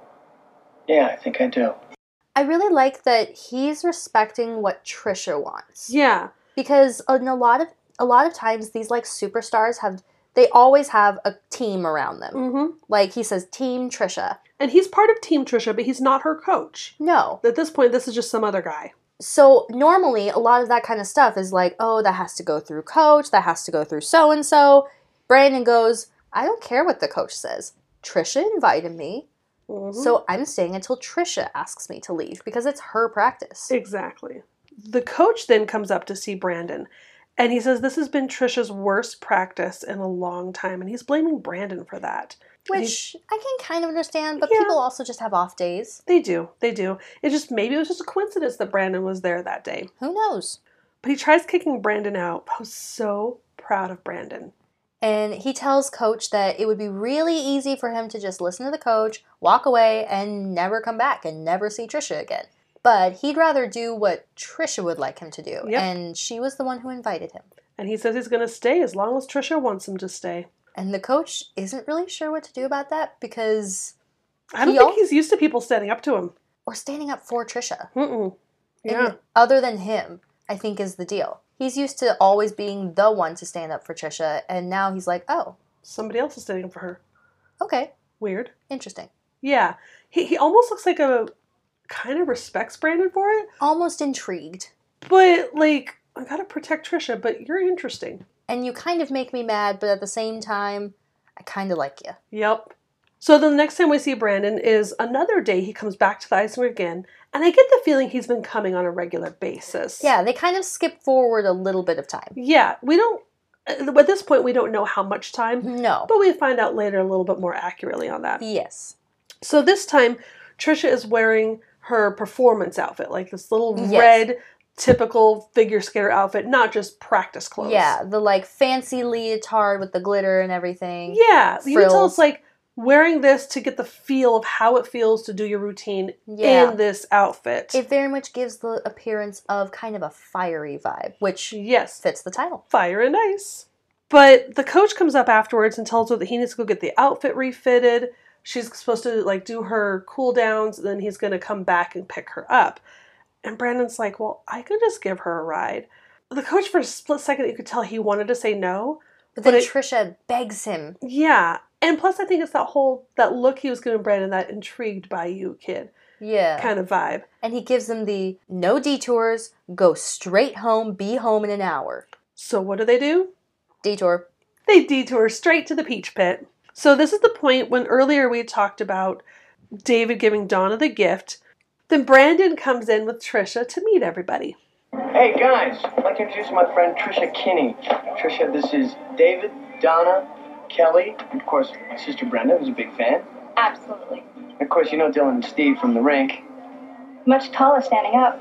Yeah, I think I do. I really like that he's respecting what Trisha wants. Yeah. Because in a lot of times these like superstars they always have a team around them. Mm-hmm. Like he says Team Trisha. And he's part of Team Trisha, but he's not her coach. No. At this point, this is just some other guy. So normally a lot of that kind of stuff is like, oh, that has to go through coach, that has to go through so-and-so. Brandon goes, I don't care what the coach says. Trisha invited me. Mm-hmm. So I'm staying until Trisha asks me to leave because it's her practice. Exactly. The coach then comes up to see Brandon, and he says this has been Trisha's worst practice in a long time, and he's blaming Brandon for that. Which I can kind of understand, but Yeah. people also just have off days. They do. Maybe it was just a coincidence that Brandon was there that day. Who knows? But he tries kicking Brandon out. I was so proud of Brandon. And he tells Coach that it would be really easy for him to just listen to the coach, walk away, and never come back and never see Trisha again. But he'd rather do what Trisha would like him to do. Yep. And she was the one who invited him. And he says he's going to stay as long as Trisha wants him to stay. And the coach isn't really sure what to do about that because... I don't think he's used to people standing up to him. Or standing up for Trisha. Mm-mm. Yeah. And other than him, I think is the deal. He's used to always being the one to stand up for Trisha, and now he's like, oh. Somebody else is standing up for her. Okay. Weird. Interesting. Yeah. He almost looks like a... kind of respects Brandon for it. Almost intrigued. But, like, I gotta protect Trisha, but you're interesting. And you kind of make me mad, but at the same time, I kind of like you. Yep. So the next time we see Brandon is another day he comes back to the ice rink again, and I get the feeling he's been coming on a regular basis. Yeah, they kind of skip forward a little bit of time. Yeah, we don't, at this point we don't know how much time. No. But we find out later a little bit more accurately on that. Yes. So this time, Trisha is wearing her performance outfit, like this little red, typical figure skater outfit, not just practice clothes. Yeah, the like fancy leotard with the glitter and everything. Yeah, you can tell Frills. it's like wearing this to get the feel of how it feels to do your routine in this outfit. It very much gives the appearance of kind of a fiery vibe, which fits the title. Fire and ice. But the coach comes up afterwards and tells her that he needs to go get the outfit refitted. She's supposed to like do her cool downs, and then he's going to come back and pick her up. And Brandon's like, well, I could just give her a ride. The coach, for a split second, you could tell he wanted to say no. But then Trisha begs him. Yeah. And plus, I think it's that look he was giving Brandon, that intrigued by you, kid. Yeah. Kind of vibe. And he gives them the no detours, go straight home, be home in an hour. So what do? Detour. They detour straight to the Peach Pit. So this is the point when earlier we talked about David giving Donna the gift. Then Brandon comes in with Trisha to meet everybody. Hey guys, I'd like to introduce my friend Trisha Kinney. Trisha, this is David, Donna, Kelly, and of course my sister Brenda, who's a big fan. Absolutely. And of course you know Dylan and Steve from the rink. Much taller standing up.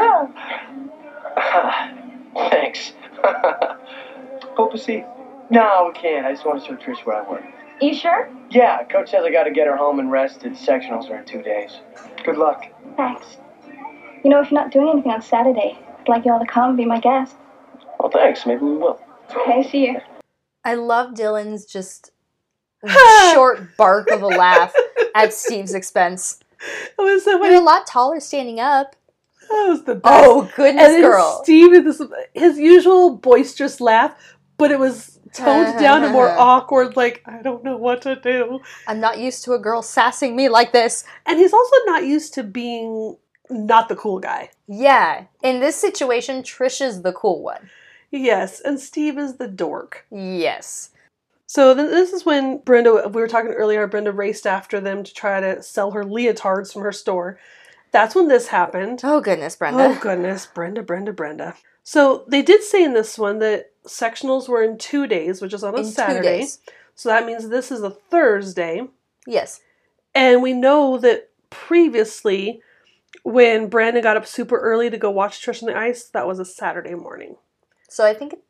Thanks. Hope to see. No, we can't. I just want to show Trish where I work. You sure? Yeah, Coach says I got to get her home and rested. Sectionals are in 2 days. Good luck. Thanks. You know, if you're not doing anything on Saturday, I'd like you all to come and be my guest. Well, thanks. Maybe we will. Okay, see you. I love Dylan's just short bark of a laugh at Steve's expense. It was so funny. You're a lot taller standing up. That was the best. Oh, goodness, and girl. Steve did his usual boisterous laugh, but it was toned down and more awkward, like, I don't know what to do. I'm not used to a girl sassing me like this. And he's also not used to being not the cool guy. Yeah. In this situation, Trisha's the cool one. Yes, and Steve is the dork. Yes. So this is when Brenda, we were talking earlier, Brenda raced after them to try to sell her leotards from her store. That's when this happened. Oh, goodness, Brenda. Oh, goodness. Brenda. So they did say in this one that sectionals were in 2 days, which is on a Saturday. 2 days. So that means this is a Thursday. Yes. And we know that previously, when Brandon got up super early to go watch Trish on the ice, that was a Saturday morning. So I think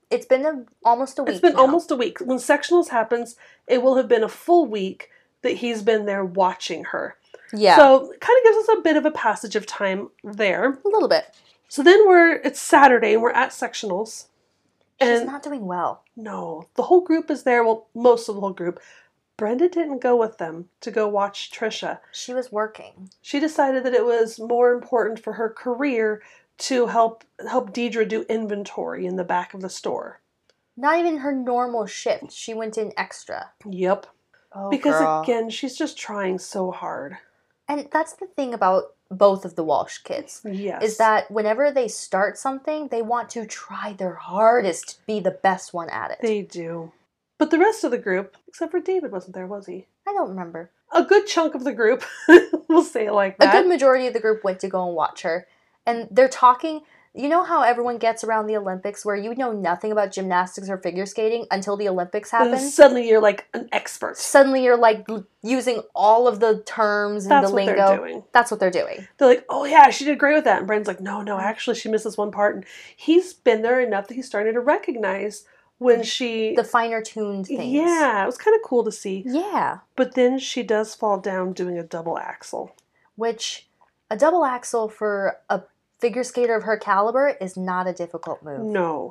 It's been almost a week. It's been now. almost a week. When sectionals happens, it will have been a full week that he's been there watching her. Yeah. So it kind of gives us a bit of a passage of time there. A little bit. So then it's Saturday and we're at sectionals. She's not doing well. No. The whole group is there. Well, most of the whole group. Brenda didn't go with them to go watch Trisha. She was working. She decided that it was more important for her career to help Deidre do inventory in the back of the store. Not even her normal shift. She went in extra. Yep. Oh, because girl. Again, she's just trying so hard. And that's the thing about both of the Walsh kids. Yes. Is that whenever they start something, they want to try their hardest to be the best one at it. They do. But the rest of the group, except for David wasn't there, was he? I don't remember. A good chunk of the group, we'll say it like that. A good majority of the group went to go and watch her. And they're talking, you know how everyone gets around the Olympics where you know nothing about gymnastics or figure skating until the Olympics happen? And suddenly you're like an expert. Suddenly you're like using all of the terms and the lingo. That's what they're doing. That's what they're doing. They're like, oh yeah, she did great with that. And Brandon's like, no, actually she missed this one part. And he's been there enough that he's starting to recognize when she... The finer tuned things. Yeah, it was kind of cool to see. Yeah. But then she does fall down doing a double axel. Which, a double axel for a figure skater of her caliber is not a difficult move. No.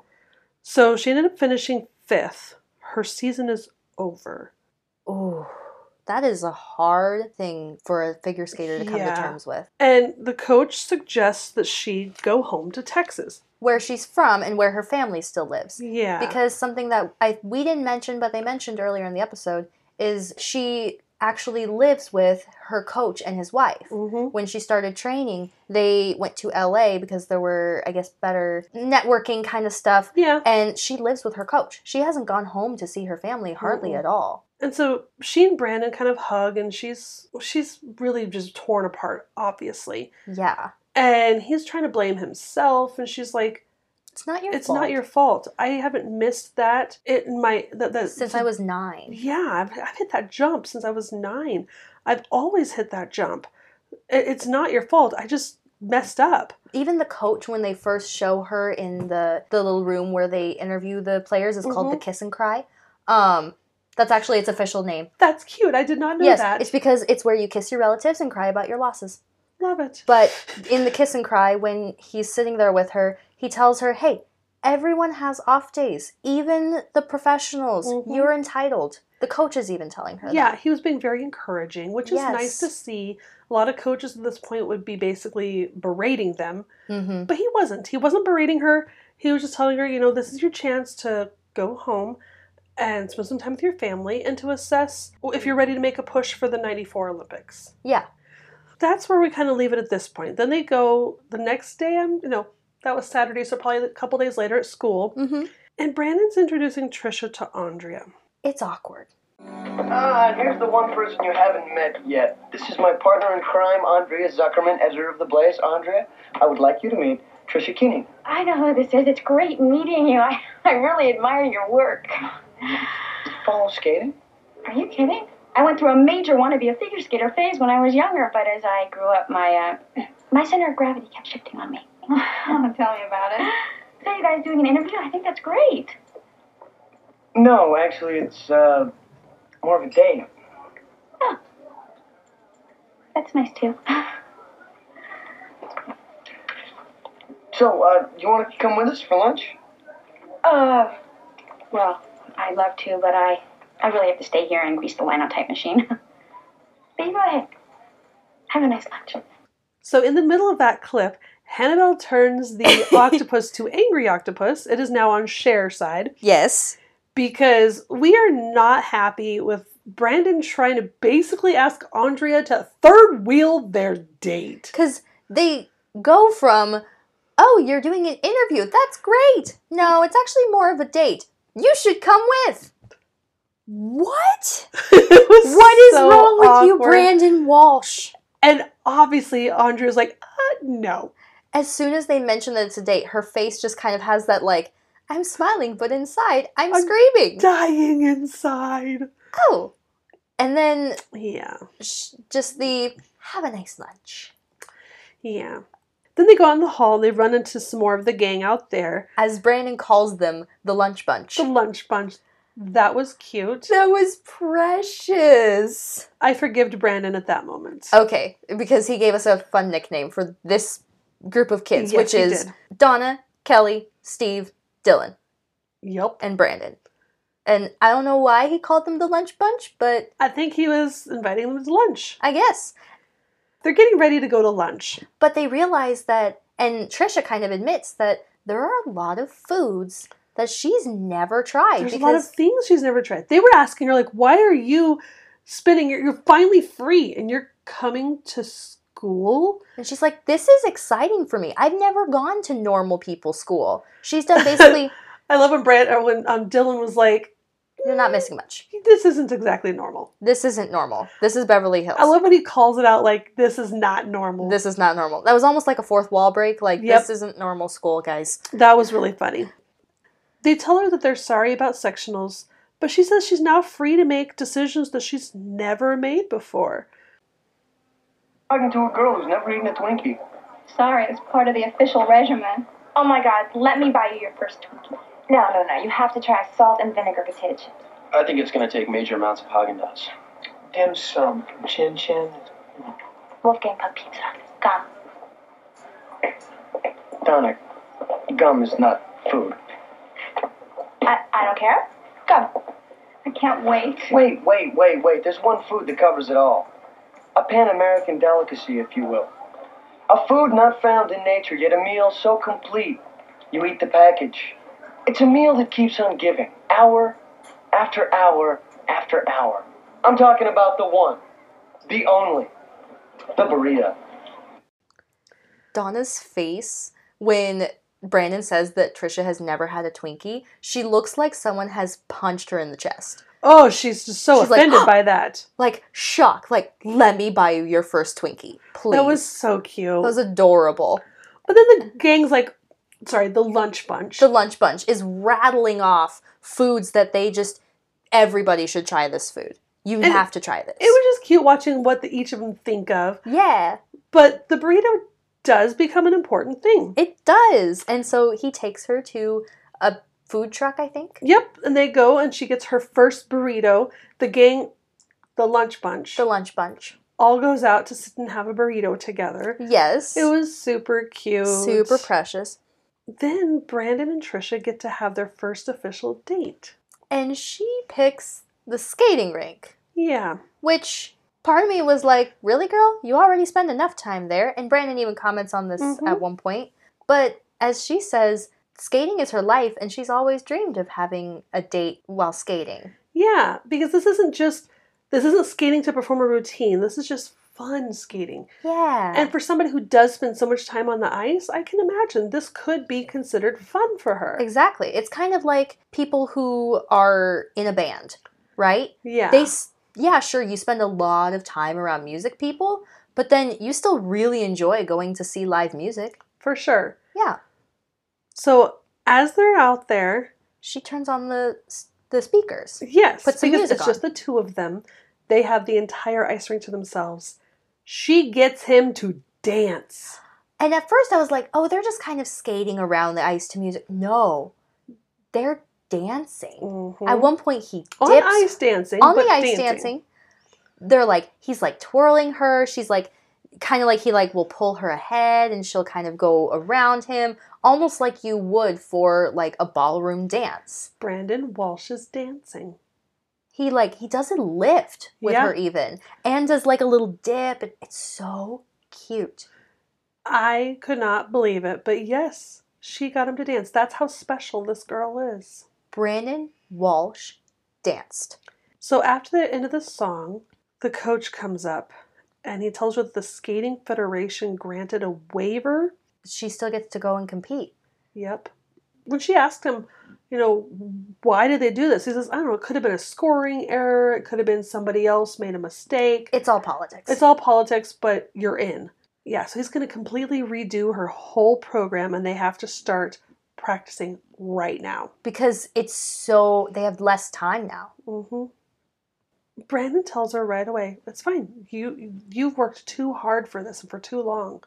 So she ended up finishing 5th. Her season is over. Oh, that is a hard thing for a figure skater to come to terms with. And the coach suggests that she go home to Texas. Where she's from and where her family still lives. Yeah. Because something that we didn't mention, but they mentioned earlier in the episode, is she actually lives with her coach and his wife. Mm-hmm. When she started training, they went to LA because there were, I guess, better networking kind of stuff. Yeah. And she lives with her coach. She hasn't gone home to see her family hardly at all. And so she and Brandon kind of hug, and she's really just torn apart, obviously. Yeah. And he's trying to blame himself, and she's like, It's not your fault. It's not your fault. I haven't missed that in my... Since I was 9. Yeah, I've hit that jump since I was 9. I've always hit that jump. It's not your fault. I just messed up. Even the coach, when they first show her in the little room where they interview the players, is called the Kiss and Cry. That's actually its official name. That's cute. I did not know that. Yes, it's because it's where you kiss your relatives and cry about your losses. Love it. But in the Kiss and Cry, when he's sitting there with her, he tells her, hey, everyone has off days. Even the professionals. Mm-hmm. You're entitled. The coach is even telling her that. Yeah, he was being very encouraging, which is nice to see. A lot of coaches at this point would be basically berating them. Mm-hmm. But he wasn't. He wasn't berating her. He was just telling her, this is your chance to go home and spend some time with your family and to assess if you're ready to make a push for the 94 Olympics. Yeah. That's where we kind of leave it at this point. Then they go the next day, that was Saturday, so probably a couple days later at school. Mm-hmm. And Brandon's introducing Trisha to Andrea. It's awkward. Here's the one person you haven't met yet. This is my partner in crime, Andrea Zuckerman, editor of The Blaze. Andrea, I would like you to meet Trisha Keening. I know who this is. It's great meeting you. I really admire your work. You follow skating? Are you kidding? I went through a major wanna-be a figure skater phase when I was younger, but as I grew up, my center of gravity kept shifting on me. Oh, tell me about it. So you guys doing an interview? I think that's great. No, actually, it's more of a date. Oh. That's nice, too. So, you want to come with us for lunch? Well, I'd love to, but I really have to stay here and grease the linotype machine. But you go ahead. Have a nice lunch. So in the middle of that clip, Hannibal turns the octopus to angry octopus. It is now on Cher's side. Yes. Because we are not happy with Brandon trying to basically ask Andrea to third wheel their date. Because they go from, oh, you're doing an interview. That's great. No, it's actually more of a date. You should come with. What? What is so wrong with awkward. you, Brandon Walsh? And obviously, Andrea's like, no. As soon as they mention that it's a date, her face just kind of has that, like, I'm smiling, but inside, I'm screaming. Dying inside. Oh. And then, yeah, just the, have a nice lunch. Yeah. Then they go out in the hall and they run into some more of the gang out there. As Brandon calls them, the lunch bunch. The lunch bunch. That was cute. That was precious. I forgived Brandon at that moment. Okay, because he gave us a fun nickname for this group of kids, Yes, which he is did. Donna, Kelly, Steve, Dylan, Yep. and Brandon. And I don't know why he called them the lunch bunch, but I think he was inviting them to lunch. I guess. They're getting ready to go to lunch. But they realize that, and Trisha kind of admits that there are a lot of foods that she's never tried. There's a lot of things she's never tried. They were asking her, like, why are you spending, you're finally free and you're coming to school? And she's like, this is exciting for me. I've never gone to normal people's school. She's done basically... I love when Dylan was like, you're not missing much. This isn't exactly normal. This isn't normal. This is Beverly Hills. I love when he calls it out like, this is not normal. This is not normal. That was almost like a fourth wall break. Like, This isn't normal school, guys. That was really funny. They tell her that they're sorry about sectionals, but she says she's now free to make decisions that she's never made before. Talking to a girl who's never eaten a Twinkie. Sorry, it's part of the official regimen. Oh my god, let me buy you your first Twinkie. No, you have to try salt and vinegar potato chips. I think it's going to take major amounts of Haagen-Dazs. Dim sum, chin chin. Wolfgang put pizza. Gum. Donna, gum is not food. I don't care. Gum. I can't wait. Wait. There's one food that covers it all. A Pan-American delicacy, if you will. A food not found in nature, yet a meal so complete, you eat the package. It's a meal that keeps on giving, hour after hour after hour. I'm talking about the one, the only, the burrito. Donna's face when Brandon says that Trisha has never had a Twinkie, she looks like someone has punched her in the chest. Oh, she's just so offended by that. Like, shock. Like, let me buy you your first Twinkie, please. That was so cute. That was adorable. But then the gang's like, the lunch bunch. The lunch bunch is rattling off foods that they just, everybody should try this food. You have to try this. It was just cute watching what each of them think of. Yeah. But the burrito does become an important thing. It does. And so he takes her to a food truck, I think. Yep. And they go and she gets her first burrito. The gang, the lunch bunch. The lunch bunch. All goes out to sit and have a burrito together. Yes. It was super cute. Super precious. Then Brandon and Trisha get to have their first official date. And she picks the skating rink. Yeah. Which part of me was like, really, girl? You already spend enough time there. And Brandon even comments on this at one point. But as she says, skating is her life, and she's always dreamed of having a date while skating. Yeah, because this isn't skating to perform a routine. This is just fun skating. Yeah. And for somebody who does spend so much time on the ice, I can imagine this could be considered fun for her. Exactly. It's kind of like people who are in a band, right? Yeah. Yeah, sure, you spend a lot of time around music people, but then you still really enjoy going to see live music. For sure. Yeah. So as they're out there, she turns on the speakers. Yes. Puts some music it's just the two of them. They have the entire ice rink to themselves. She gets him to dance. And at first I was like, oh, they're just kind of skating around the ice to music. No. They're dancing. Mm-hmm. At one point he dips. On ice dancing. On the ice dancing. They're like, he's like twirling her. She's like, kind of like he like will pull her ahead and she'll kind of go around him. Almost like you would for like a ballroom dance. Brandon Walsh is dancing. He does a lift with her even. And does like a little dip. It's so cute. I could not believe it. But yes, she got him to dance. That's how special this girl is. Brandon Walsh danced. So after the end of the song, the coach comes up and he tells her that the Skating Federation granted a waiver. She still gets to go and compete. Yep. When she asked him, why did they do this? He says, I don't know, it could have been a scoring error. It could have been somebody else made a mistake. It's all politics. It's all politics, but you're in. Yeah, so he's going to completely redo her whole program and they have to start practicing right now. Because they have less time now. Mm-hmm. Brandon tells her right away, it's fine. You've worked too hard for this and for too long.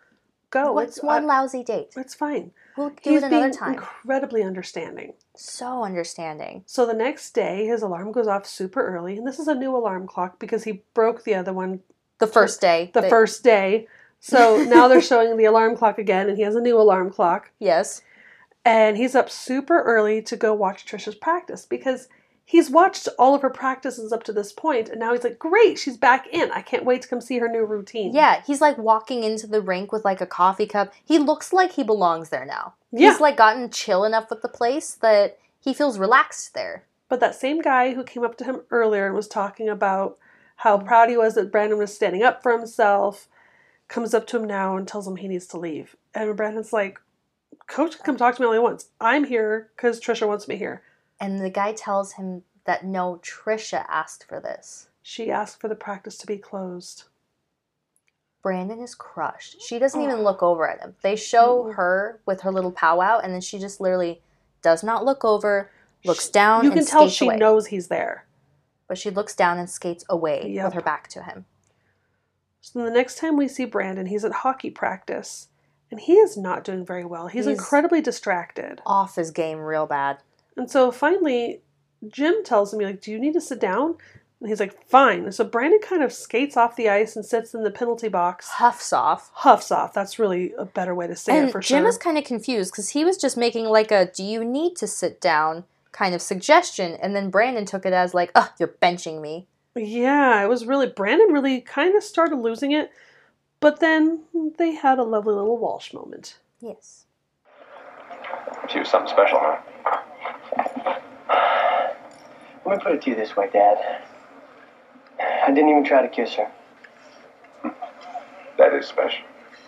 go. What's one lousy date? It's fine. We'll do it another time. Incredibly understanding. So understanding. So the next day, his alarm goes off super early, and this is a new alarm clock because he broke the other one. The first day. First day. So now they're showing the alarm clock again, and he has a new alarm clock. Yes. And he's up super early to go watch Trisha's practice because he's watched all of her practices up to this point, and now he's like, great, she's back in. I can't wait to come see her new routine. Yeah, he's like walking into the rink with like a coffee cup. He looks like he belongs there now. Yeah. He's like gotten chill enough with the place that he feels relaxed there. But that same guy who came up to him earlier and was talking about how proud he was that Brandon was standing up for himself, comes up to him now and tells him he needs to leave. And Brandon's like, Coach can come talk to me all he wants. I'm here because Trisha wants me here. And the guy tells him that no, Trisha asked for this. She asked for the practice to be closed. Brandon is crushed. She doesn't even look over at him. They show her with her little powwow, and then she just literally does not look over, looks down, and skates away. You can tell she knows he's there. But she looks down and skates away with her back to him. So the next time we see Brandon, he's at hockey practice, and he is not doing very well. He's incredibly distracted. Off his game real bad. And so finally, Jim tells him, like, do you need to sit down? And he's like, fine. And so Brandon kind of skates off the ice and sits in the penalty box. Huffs off. That's really a better way to say it for sure. And Jim is kind of confused because he was just making like a, do you need to sit down kind of suggestion. And then Brandon took it as like, oh, you're benching me. Yeah, it was really, Brandon really kind of started losing it. But then they had a lovely little Walsh moment. Yes. She was something special, huh? Let me put it to you this way, Dad. I didn't even try to kiss her. That is special.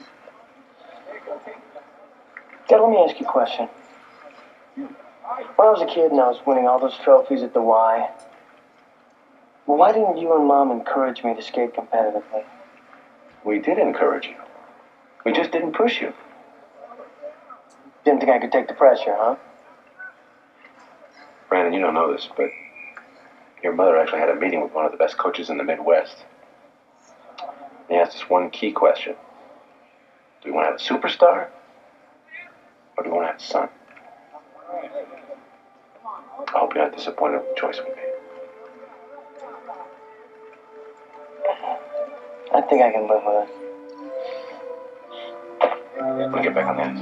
Dad, let me ask you a question. When I was a kid and I was winning all those trophies at the Y, well, why didn't you and Mom encourage me to skate competitively? We did encourage you. We just didn't push you. Didn't think I could take the pressure, huh? Brandon, you don't know this, but your mother actually had a meeting with one of the best coaches in the Midwest. He asked us one key question. Do we want to have a superstar? Or do we want to have a son? I hope you're not disappointed with the choice we made. I think I can live with it. We'll get back on the ice.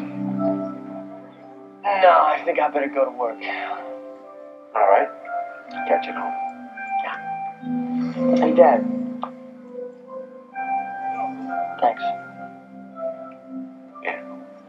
No, I think I better go to work. All right. Catch you at home. Hey, Dad. Thanks. Yeah.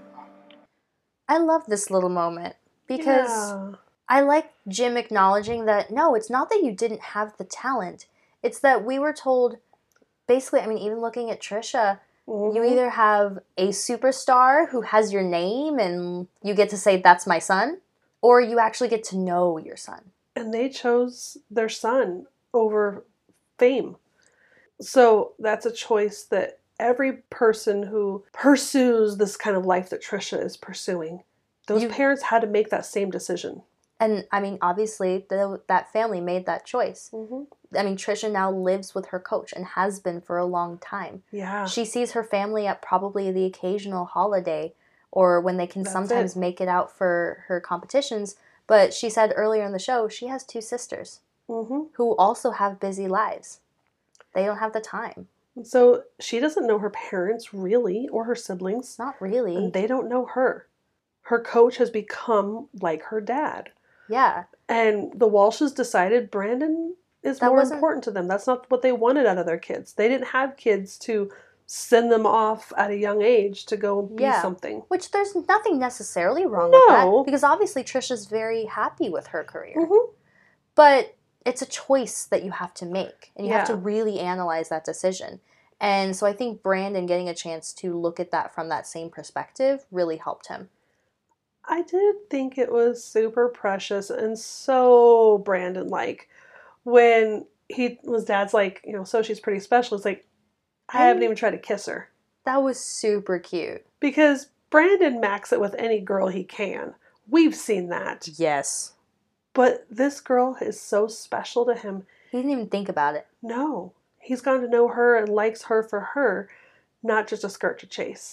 I love this little moment because I like Jim acknowledging that, no, it's not that you didn't have the talent. It's that we were told, basically, I mean, even looking at Trisha, you either have a superstar who has your name and you get to say, that's my son, or you actually get to know your son. And they chose their son over fame. So that's a choice that every person who pursues this kind of life that Trisha is pursuing, those parents had to make that same decision. And, I mean, obviously, that family made that choice. I mean, Trisha now lives with her coach and has been for a long time. Yeah. She sees her family at probably the occasional holiday or when they can sometimes make it out for her competitions. But she said earlier in the show, she has 2 sisters who also have busy lives. They don't have the time. So she doesn't know her parents really or her siblings. Not really. And they don't know her. Her coach has become like her dad. Yeah. And the Walshes decided Brandon is more important to them. That's not what they wanted out of their kids. They didn't have kids to send them off at a young age to go be something. Which there's nothing necessarily wrong with that. Because obviously Trisha's very happy with her career. But it's a choice that you have to make. And you have to really analyze that decision. And so I think Brandon getting a chance to look at that from that same perspective really helped him. I did think it was super precious and so Brandon-like. When dad's like, so she's pretty special. It's like, I haven't even tried to kiss her. That was super cute. Because Brandon macks it with any girl he can. We've seen that. Yes. But this girl is so special to him. He didn't even think about it. No. He's gotten to know her and likes her for her, not just a skirt to chase.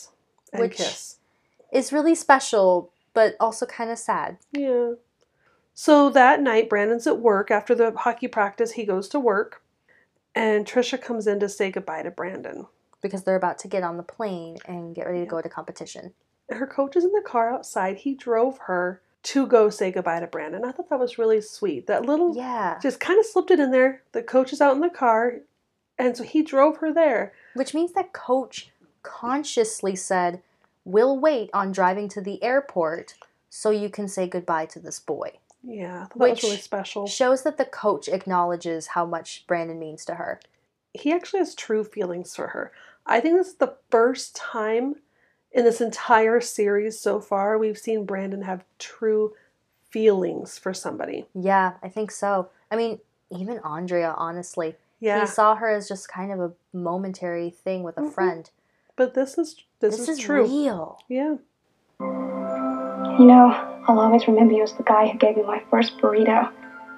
and which kiss. Is really special, but also kind of sad. Yeah. So that night, Brandon's at work. After the hockey practice, he goes to work. And Trisha comes in to say goodbye to Brandon. Because they're about to get on the plane and get ready to go to competition. Her coach is in the car outside. He drove her to go say goodbye to Brandon. I thought that was really sweet. That little, just kind of slipped it in there. The coach is out in the car, and so he drove her there. Which means that coach consciously said, we'll wait on driving to the airport so you can say goodbye to this boy. Yeah, I thought that was really special. Shows that the coach acknowledges how much Brandon means to her. He actually has true feelings for her. I think this is the first time in this entire series so far we've seen Brandon have true feelings for somebody. Yeah, I think so. I mean, even Andrea, honestly. Yeah. He saw her as just kind of a momentary thing with a friend. But this is true. Real. Yeah. You know, I'll always remember you as the guy who gave me my first burrito.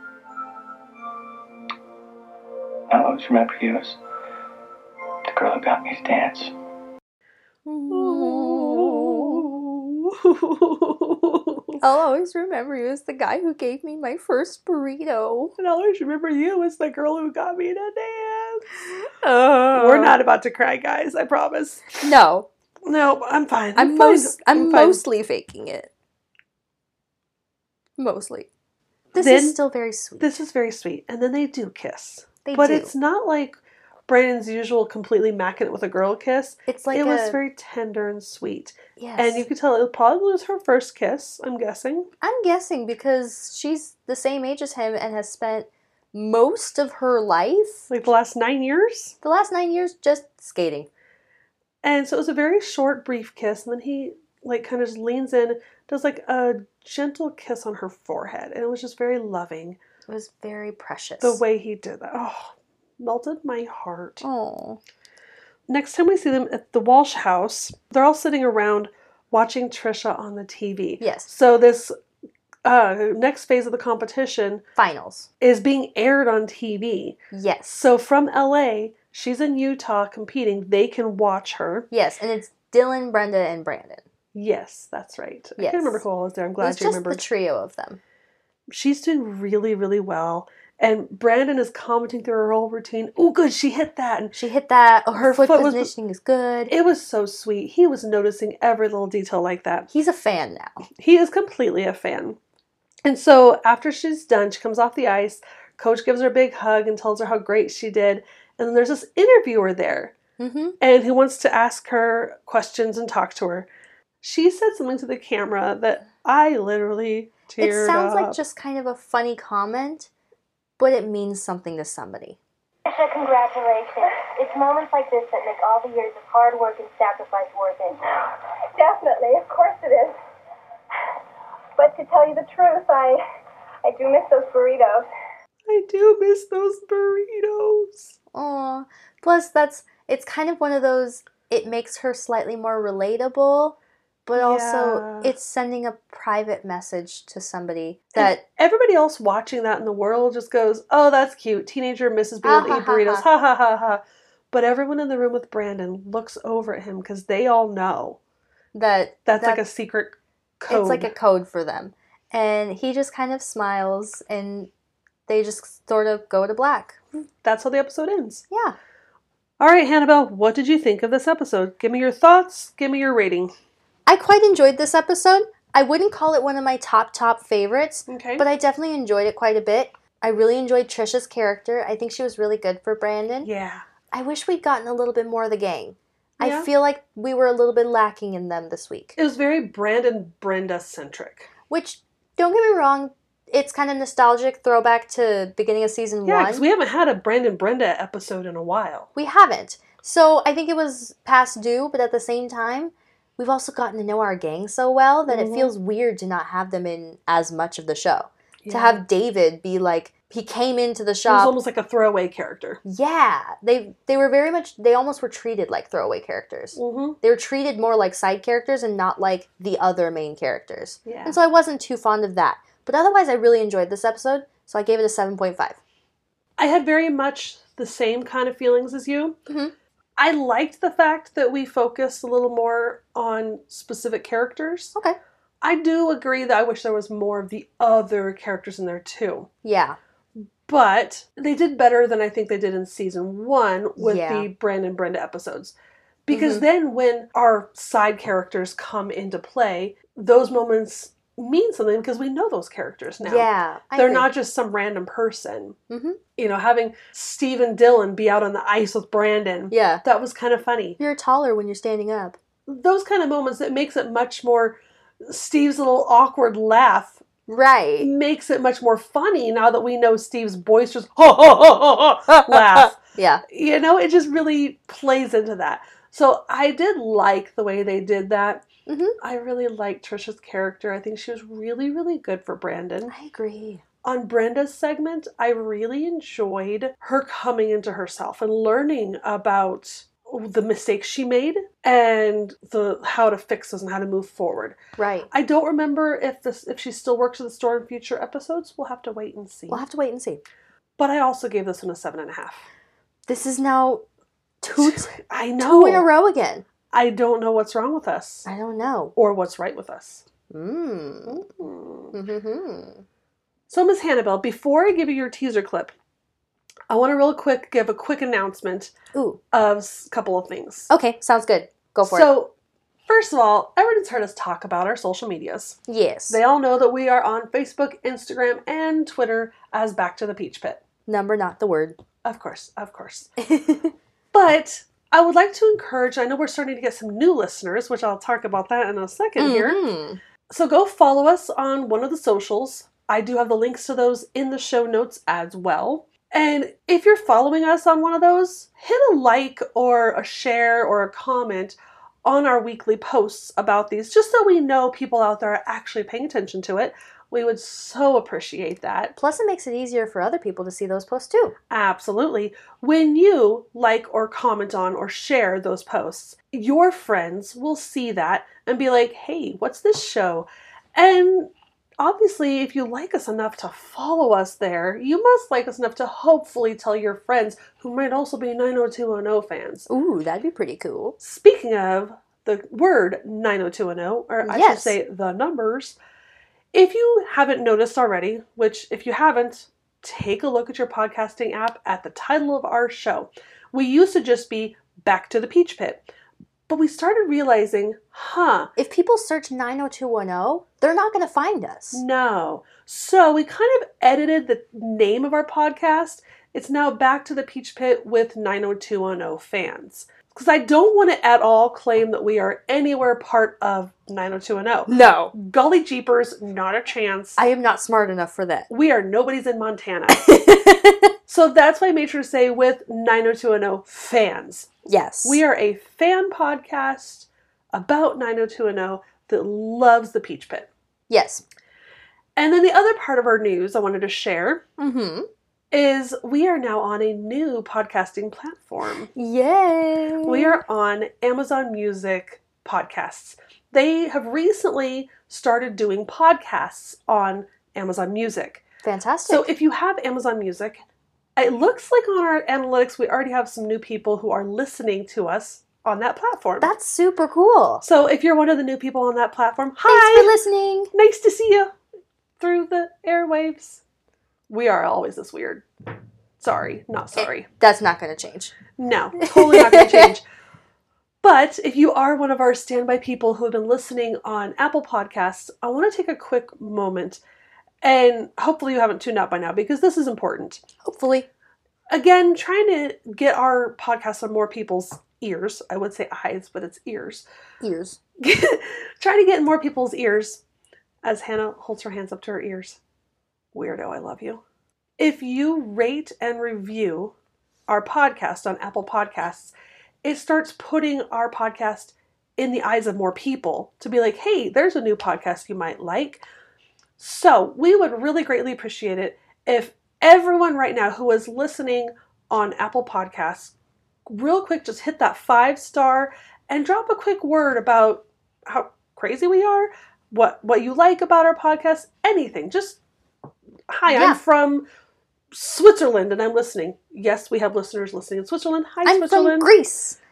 I'll always remember you as the girl who got me to dance. I'll always remember you as the guy who gave me my first burrito. And I'll always remember you as the girl who got me to dance. We're not about to cry, guys, I promise. No. No, I'm fine. I'm mostly faking it. Mostly. This is still very sweet. This is very sweet. And then they do kiss. But it's not like Brandon's usual completely macking it with a girl kiss. It's like it was very tender and sweet. Yes. And you could tell it probably was her first kiss, I'm guessing. I'm guessing because she's the same age as him and has spent most of her life. Like the last 9 years? The last 9 years just skating. And so it was a very short, brief kiss. And then he kind of just leans in, does a gentle kiss on her forehead. And it was just very loving. It was very precious. The way he did that. Oh, melted my heart. Oh. Next time we see them at the Walsh house, they're all sitting around watching Trisha on the TV. Yes. So this next phase of the competition, finals, is being aired on TV. Yes. So from LA, she's in Utah competing. They can watch her. Yes, and it's Dylan, Brenda, and Brandon. Yes, that's right. Yes. I can't remember who all was there. I'm glad you remembered. It's just the trio of them. She's doing really, really well. And Brandon is commenting through her whole routine. Oh, good, she hit that. And she hit that. Oh, her foot positioning is good. It was so sweet. He was noticing every little detail like that. He's a fan now. He is completely a fan. And so after she's done, she comes off the ice. Coach gives her a big hug and tells her how great she did. And then there's this interviewer there. Mm-hmm. And who wants to ask her questions and talk to her. She said something to the camera that I literally teared up. It sounds like just kind of a funny comment, but it means something to somebody. Trisha, congratulations. It's moments like this that make all the years of hard work and sacrifice worth it. Definitely, of course it is. But to tell you the truth, I do miss those burritos. I do miss those burritos. Aw. Plus, it's kind of one of those, it makes her slightly more relatable, but also it's sending a private message to somebody that... And everybody else watching that in the world just goes, oh, that's cute. Teenager misses being able to eat burritos. Ha ha ha ha. But everyone in the room with Brandon looks over at him because they all know that's like a secret code. It's like a code for them. And he just kind of smiles and they just sort of go to black. That's how the episode ends. Yeah. All right, Hannibal, what did you think of this episode? Give me your thoughts. Give me your rating. I quite enjoyed this episode. I wouldn't call it one of my top favorites, but I definitely enjoyed it quite a bit. I really enjoyed Trisha's character. I think she was really good for Brandon. Yeah. I wish we'd gotten a little bit more of the gang. Yeah. I feel like we were a little bit lacking in them this week. It was very Brandon-Brenda-centric. Which, don't get me wrong, it's kind of nostalgic throwback to beginning of season 1. Yeah, because we haven't had a Brandon-Brenda episode in a while. We haven't. So I think it was past due, but at the same time, we've also gotten to know our gang so well that it feels weird to not have them in as much of the show. Yeah. To have David be like, he came into the shop. He was almost like a throwaway character. Yeah. They were very much, they almost were treated like throwaway characters. Mm-hmm. They were treated more like side characters and not like the other main characters. Yeah. And so I wasn't too fond of that. But otherwise, I really enjoyed this episode, so I gave it a 7.5. I had very much the same kind of feelings as you. Mm-hmm. I liked the fact that we focused a little more on specific characters. Okay. I do agree that I wish there was more of the other characters in there too. Yeah. But they did better than I think they did in season 1 with the Brandon Brenda episodes. Because then when our side characters come into play, those moments mean something because we know those characters now. Yeah. They're not just some random person. You know, having Steve and Dylan be out on the ice with Brandon. Yeah. That was kind of funny. You're taller when you're standing up. Those kind of moments, that makes it much more... Steve's little awkward laugh makes it much more funny now that we know Steve's boisterous laugh. Yeah. You know, it just really plays into that. So I did like the way they did that. I really liked Trisha's character. I think she was really, really good for Brandon. I agree. On Brenda's segment, I really enjoyed her coming into herself and learning about the mistakes she made and how to fix those and how to move forward. Right. I don't remember if she still works at the store in future episodes. We'll have to wait and see. We'll have to wait and see. But I also gave this one a 7.5. This is now two in a row again. I don't know what's wrong with us. I don't know. Or what's right with us. So, Ms. Hannibal, before I give you your teaser clip, I want to give a quick announcement of a couple of things. Okay, sounds good. Go for it. So, first of all, everyone's heard us talk about our social medias. Yes. They all know that we are on Facebook, Instagram, and Twitter as Back to the Peach Pit. Number, not the word. Of course. But I would like to encourage, I know we're starting to get some new listeners, which I'll talk about that in a second here. So go follow us on one of the socials. I do have the links to those in the show notes as well. And if you're following us on one of those, hit a like or a share or a comment on our weekly posts about these, just so we know people out there are actually paying attention to it. We would so appreciate that. Plus, it makes it easier for other people to see those posts too. Absolutely. When you like or comment on or share those posts, your friends will see that and be like, hey, what's this show? And obviously, if you like us enough to follow us there, you must like us enough to hopefully tell your friends who might also be 90210 fans. Ooh, that'd be pretty cool. Speaking of the word 90210, or I should say the numbers, if you haven't noticed already, which if you haven't, take a look at your podcasting app at the title of our show. We used to just be Back to the Peach Pit. But we started realizing, if people search 90210, they're not going to find us. No. So we kind of edited the name of our podcast. It's now Back to the Peach Pit with 90210 fans. Because I don't want to at all claim that we are anywhere part of 90210. No. Golly jeepers, not a chance. I am not smart enough for that. We are nobody's in Montana. So that's why I made sure to say with 90210 fans. Yes. We are a fan podcast about 90210 that loves the Peach Pit. Yes. And then the other part of our news I wanted to share is we are now on a new podcasting platform. Yay! We are on Amazon Music Podcasts. They have recently started doing podcasts on Amazon Music. Fantastic. So if you have Amazon Music, it looks like on our analytics we already have some new people who are listening to us on that platform. That's super cool. So if you're one of the new people on that platform, hi! Thanks for listening. Nice to see you through the airwaves. We are always this weird. Sorry, not sorry. That's not going to change. No, totally not going to change. But if you are one of our standby people who have been listening on Apple Podcasts, I want to take a quick moment, and hopefully you haven't tuned out by now because this is important. Hopefully. Again, trying to get our podcast on more people's ears. I would say eyes, but it's ears. Ears. Trying to get in more people's ears as Hannah holds her hands up to her ears. Weirdo, I love you. If you rate and review our podcast on Apple Podcasts, it starts putting our podcast in the eyes of more people to be like, hey, there's a new podcast you might like. So we would really greatly appreciate it if everyone right now who is listening on Apple Podcasts, real quick, just hit that 5-star and drop a quick word about how crazy we are, what you like about our podcast, anything. Just, hi, I'm from Switzerland and I'm listening. Yes, we have listeners listening in Switzerland. Hi, I'm Switzerland. from Greece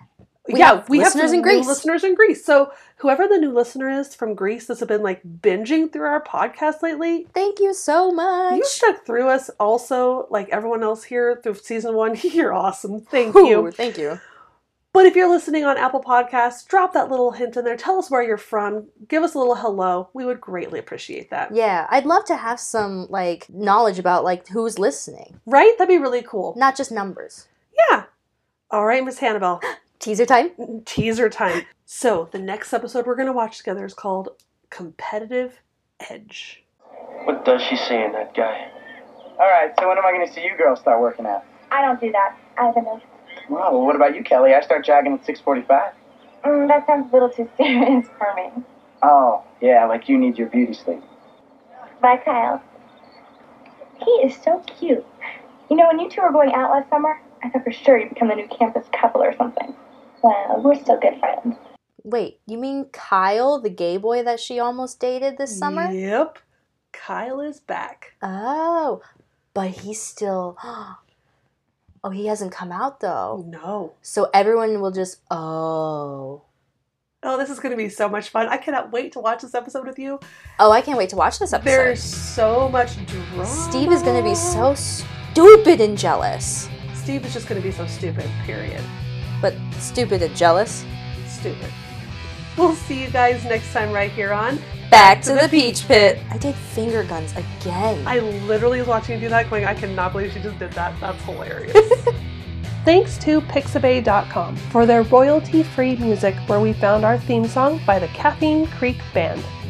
We have listeners in Greece. New listeners in Greece. So whoever the new listener is from Greece that's been like binging through our podcast lately, thank you so much. You stuck through us also, like everyone else here through season 1. You're awesome. Thank you. Thank you. But if you're listening on Apple Podcasts, drop that little hint in there. Tell us where you're from. Give us a little hello. We would greatly appreciate that. Yeah, I'd love to have some like knowledge about like who's listening. Right? That'd be really cool. Not just numbers. Yeah. All right, Miss Hannibal. Teaser time? Teaser time. So, the next episode we're going to watch together is called Competitive Edge. What does she see in that guy? All right, so when am I going to see you girls start working out? I don't do that. I have a nose. Well, what about you, Kelly? I start jogging at 6:45. That sounds a little too serious for me. Oh, yeah, like you need your beauty sleep. Bye, Kyle. He is so cute. You know, when you two were going out last summer, I thought for sure you'd become the new campus couple or something. Well, we're still good friends. Wait, you mean Kyle, the gay boy that she almost dated this summer? Yep. Kyle is back. Oh, but he's still... Oh, he hasn't come out, though. No. So everyone will just, oh, this is going to be so much fun. I cannot wait to watch this episode with you. Oh, I can't wait to watch this episode. There's so much drama. Steve is going to be so stupid and jealous. Steve is just going to be so stupid, period. But stupid and jealous? Stupid. We'll see you guys next time right here on Back to the Peach Pit. I did finger guns again. I literally was watching you do that going, I cannot believe she just did that. That's hilarious. Thanks to Pixabay.com for their royalty-free music where we found our theme song by the Caffeine Creek Band.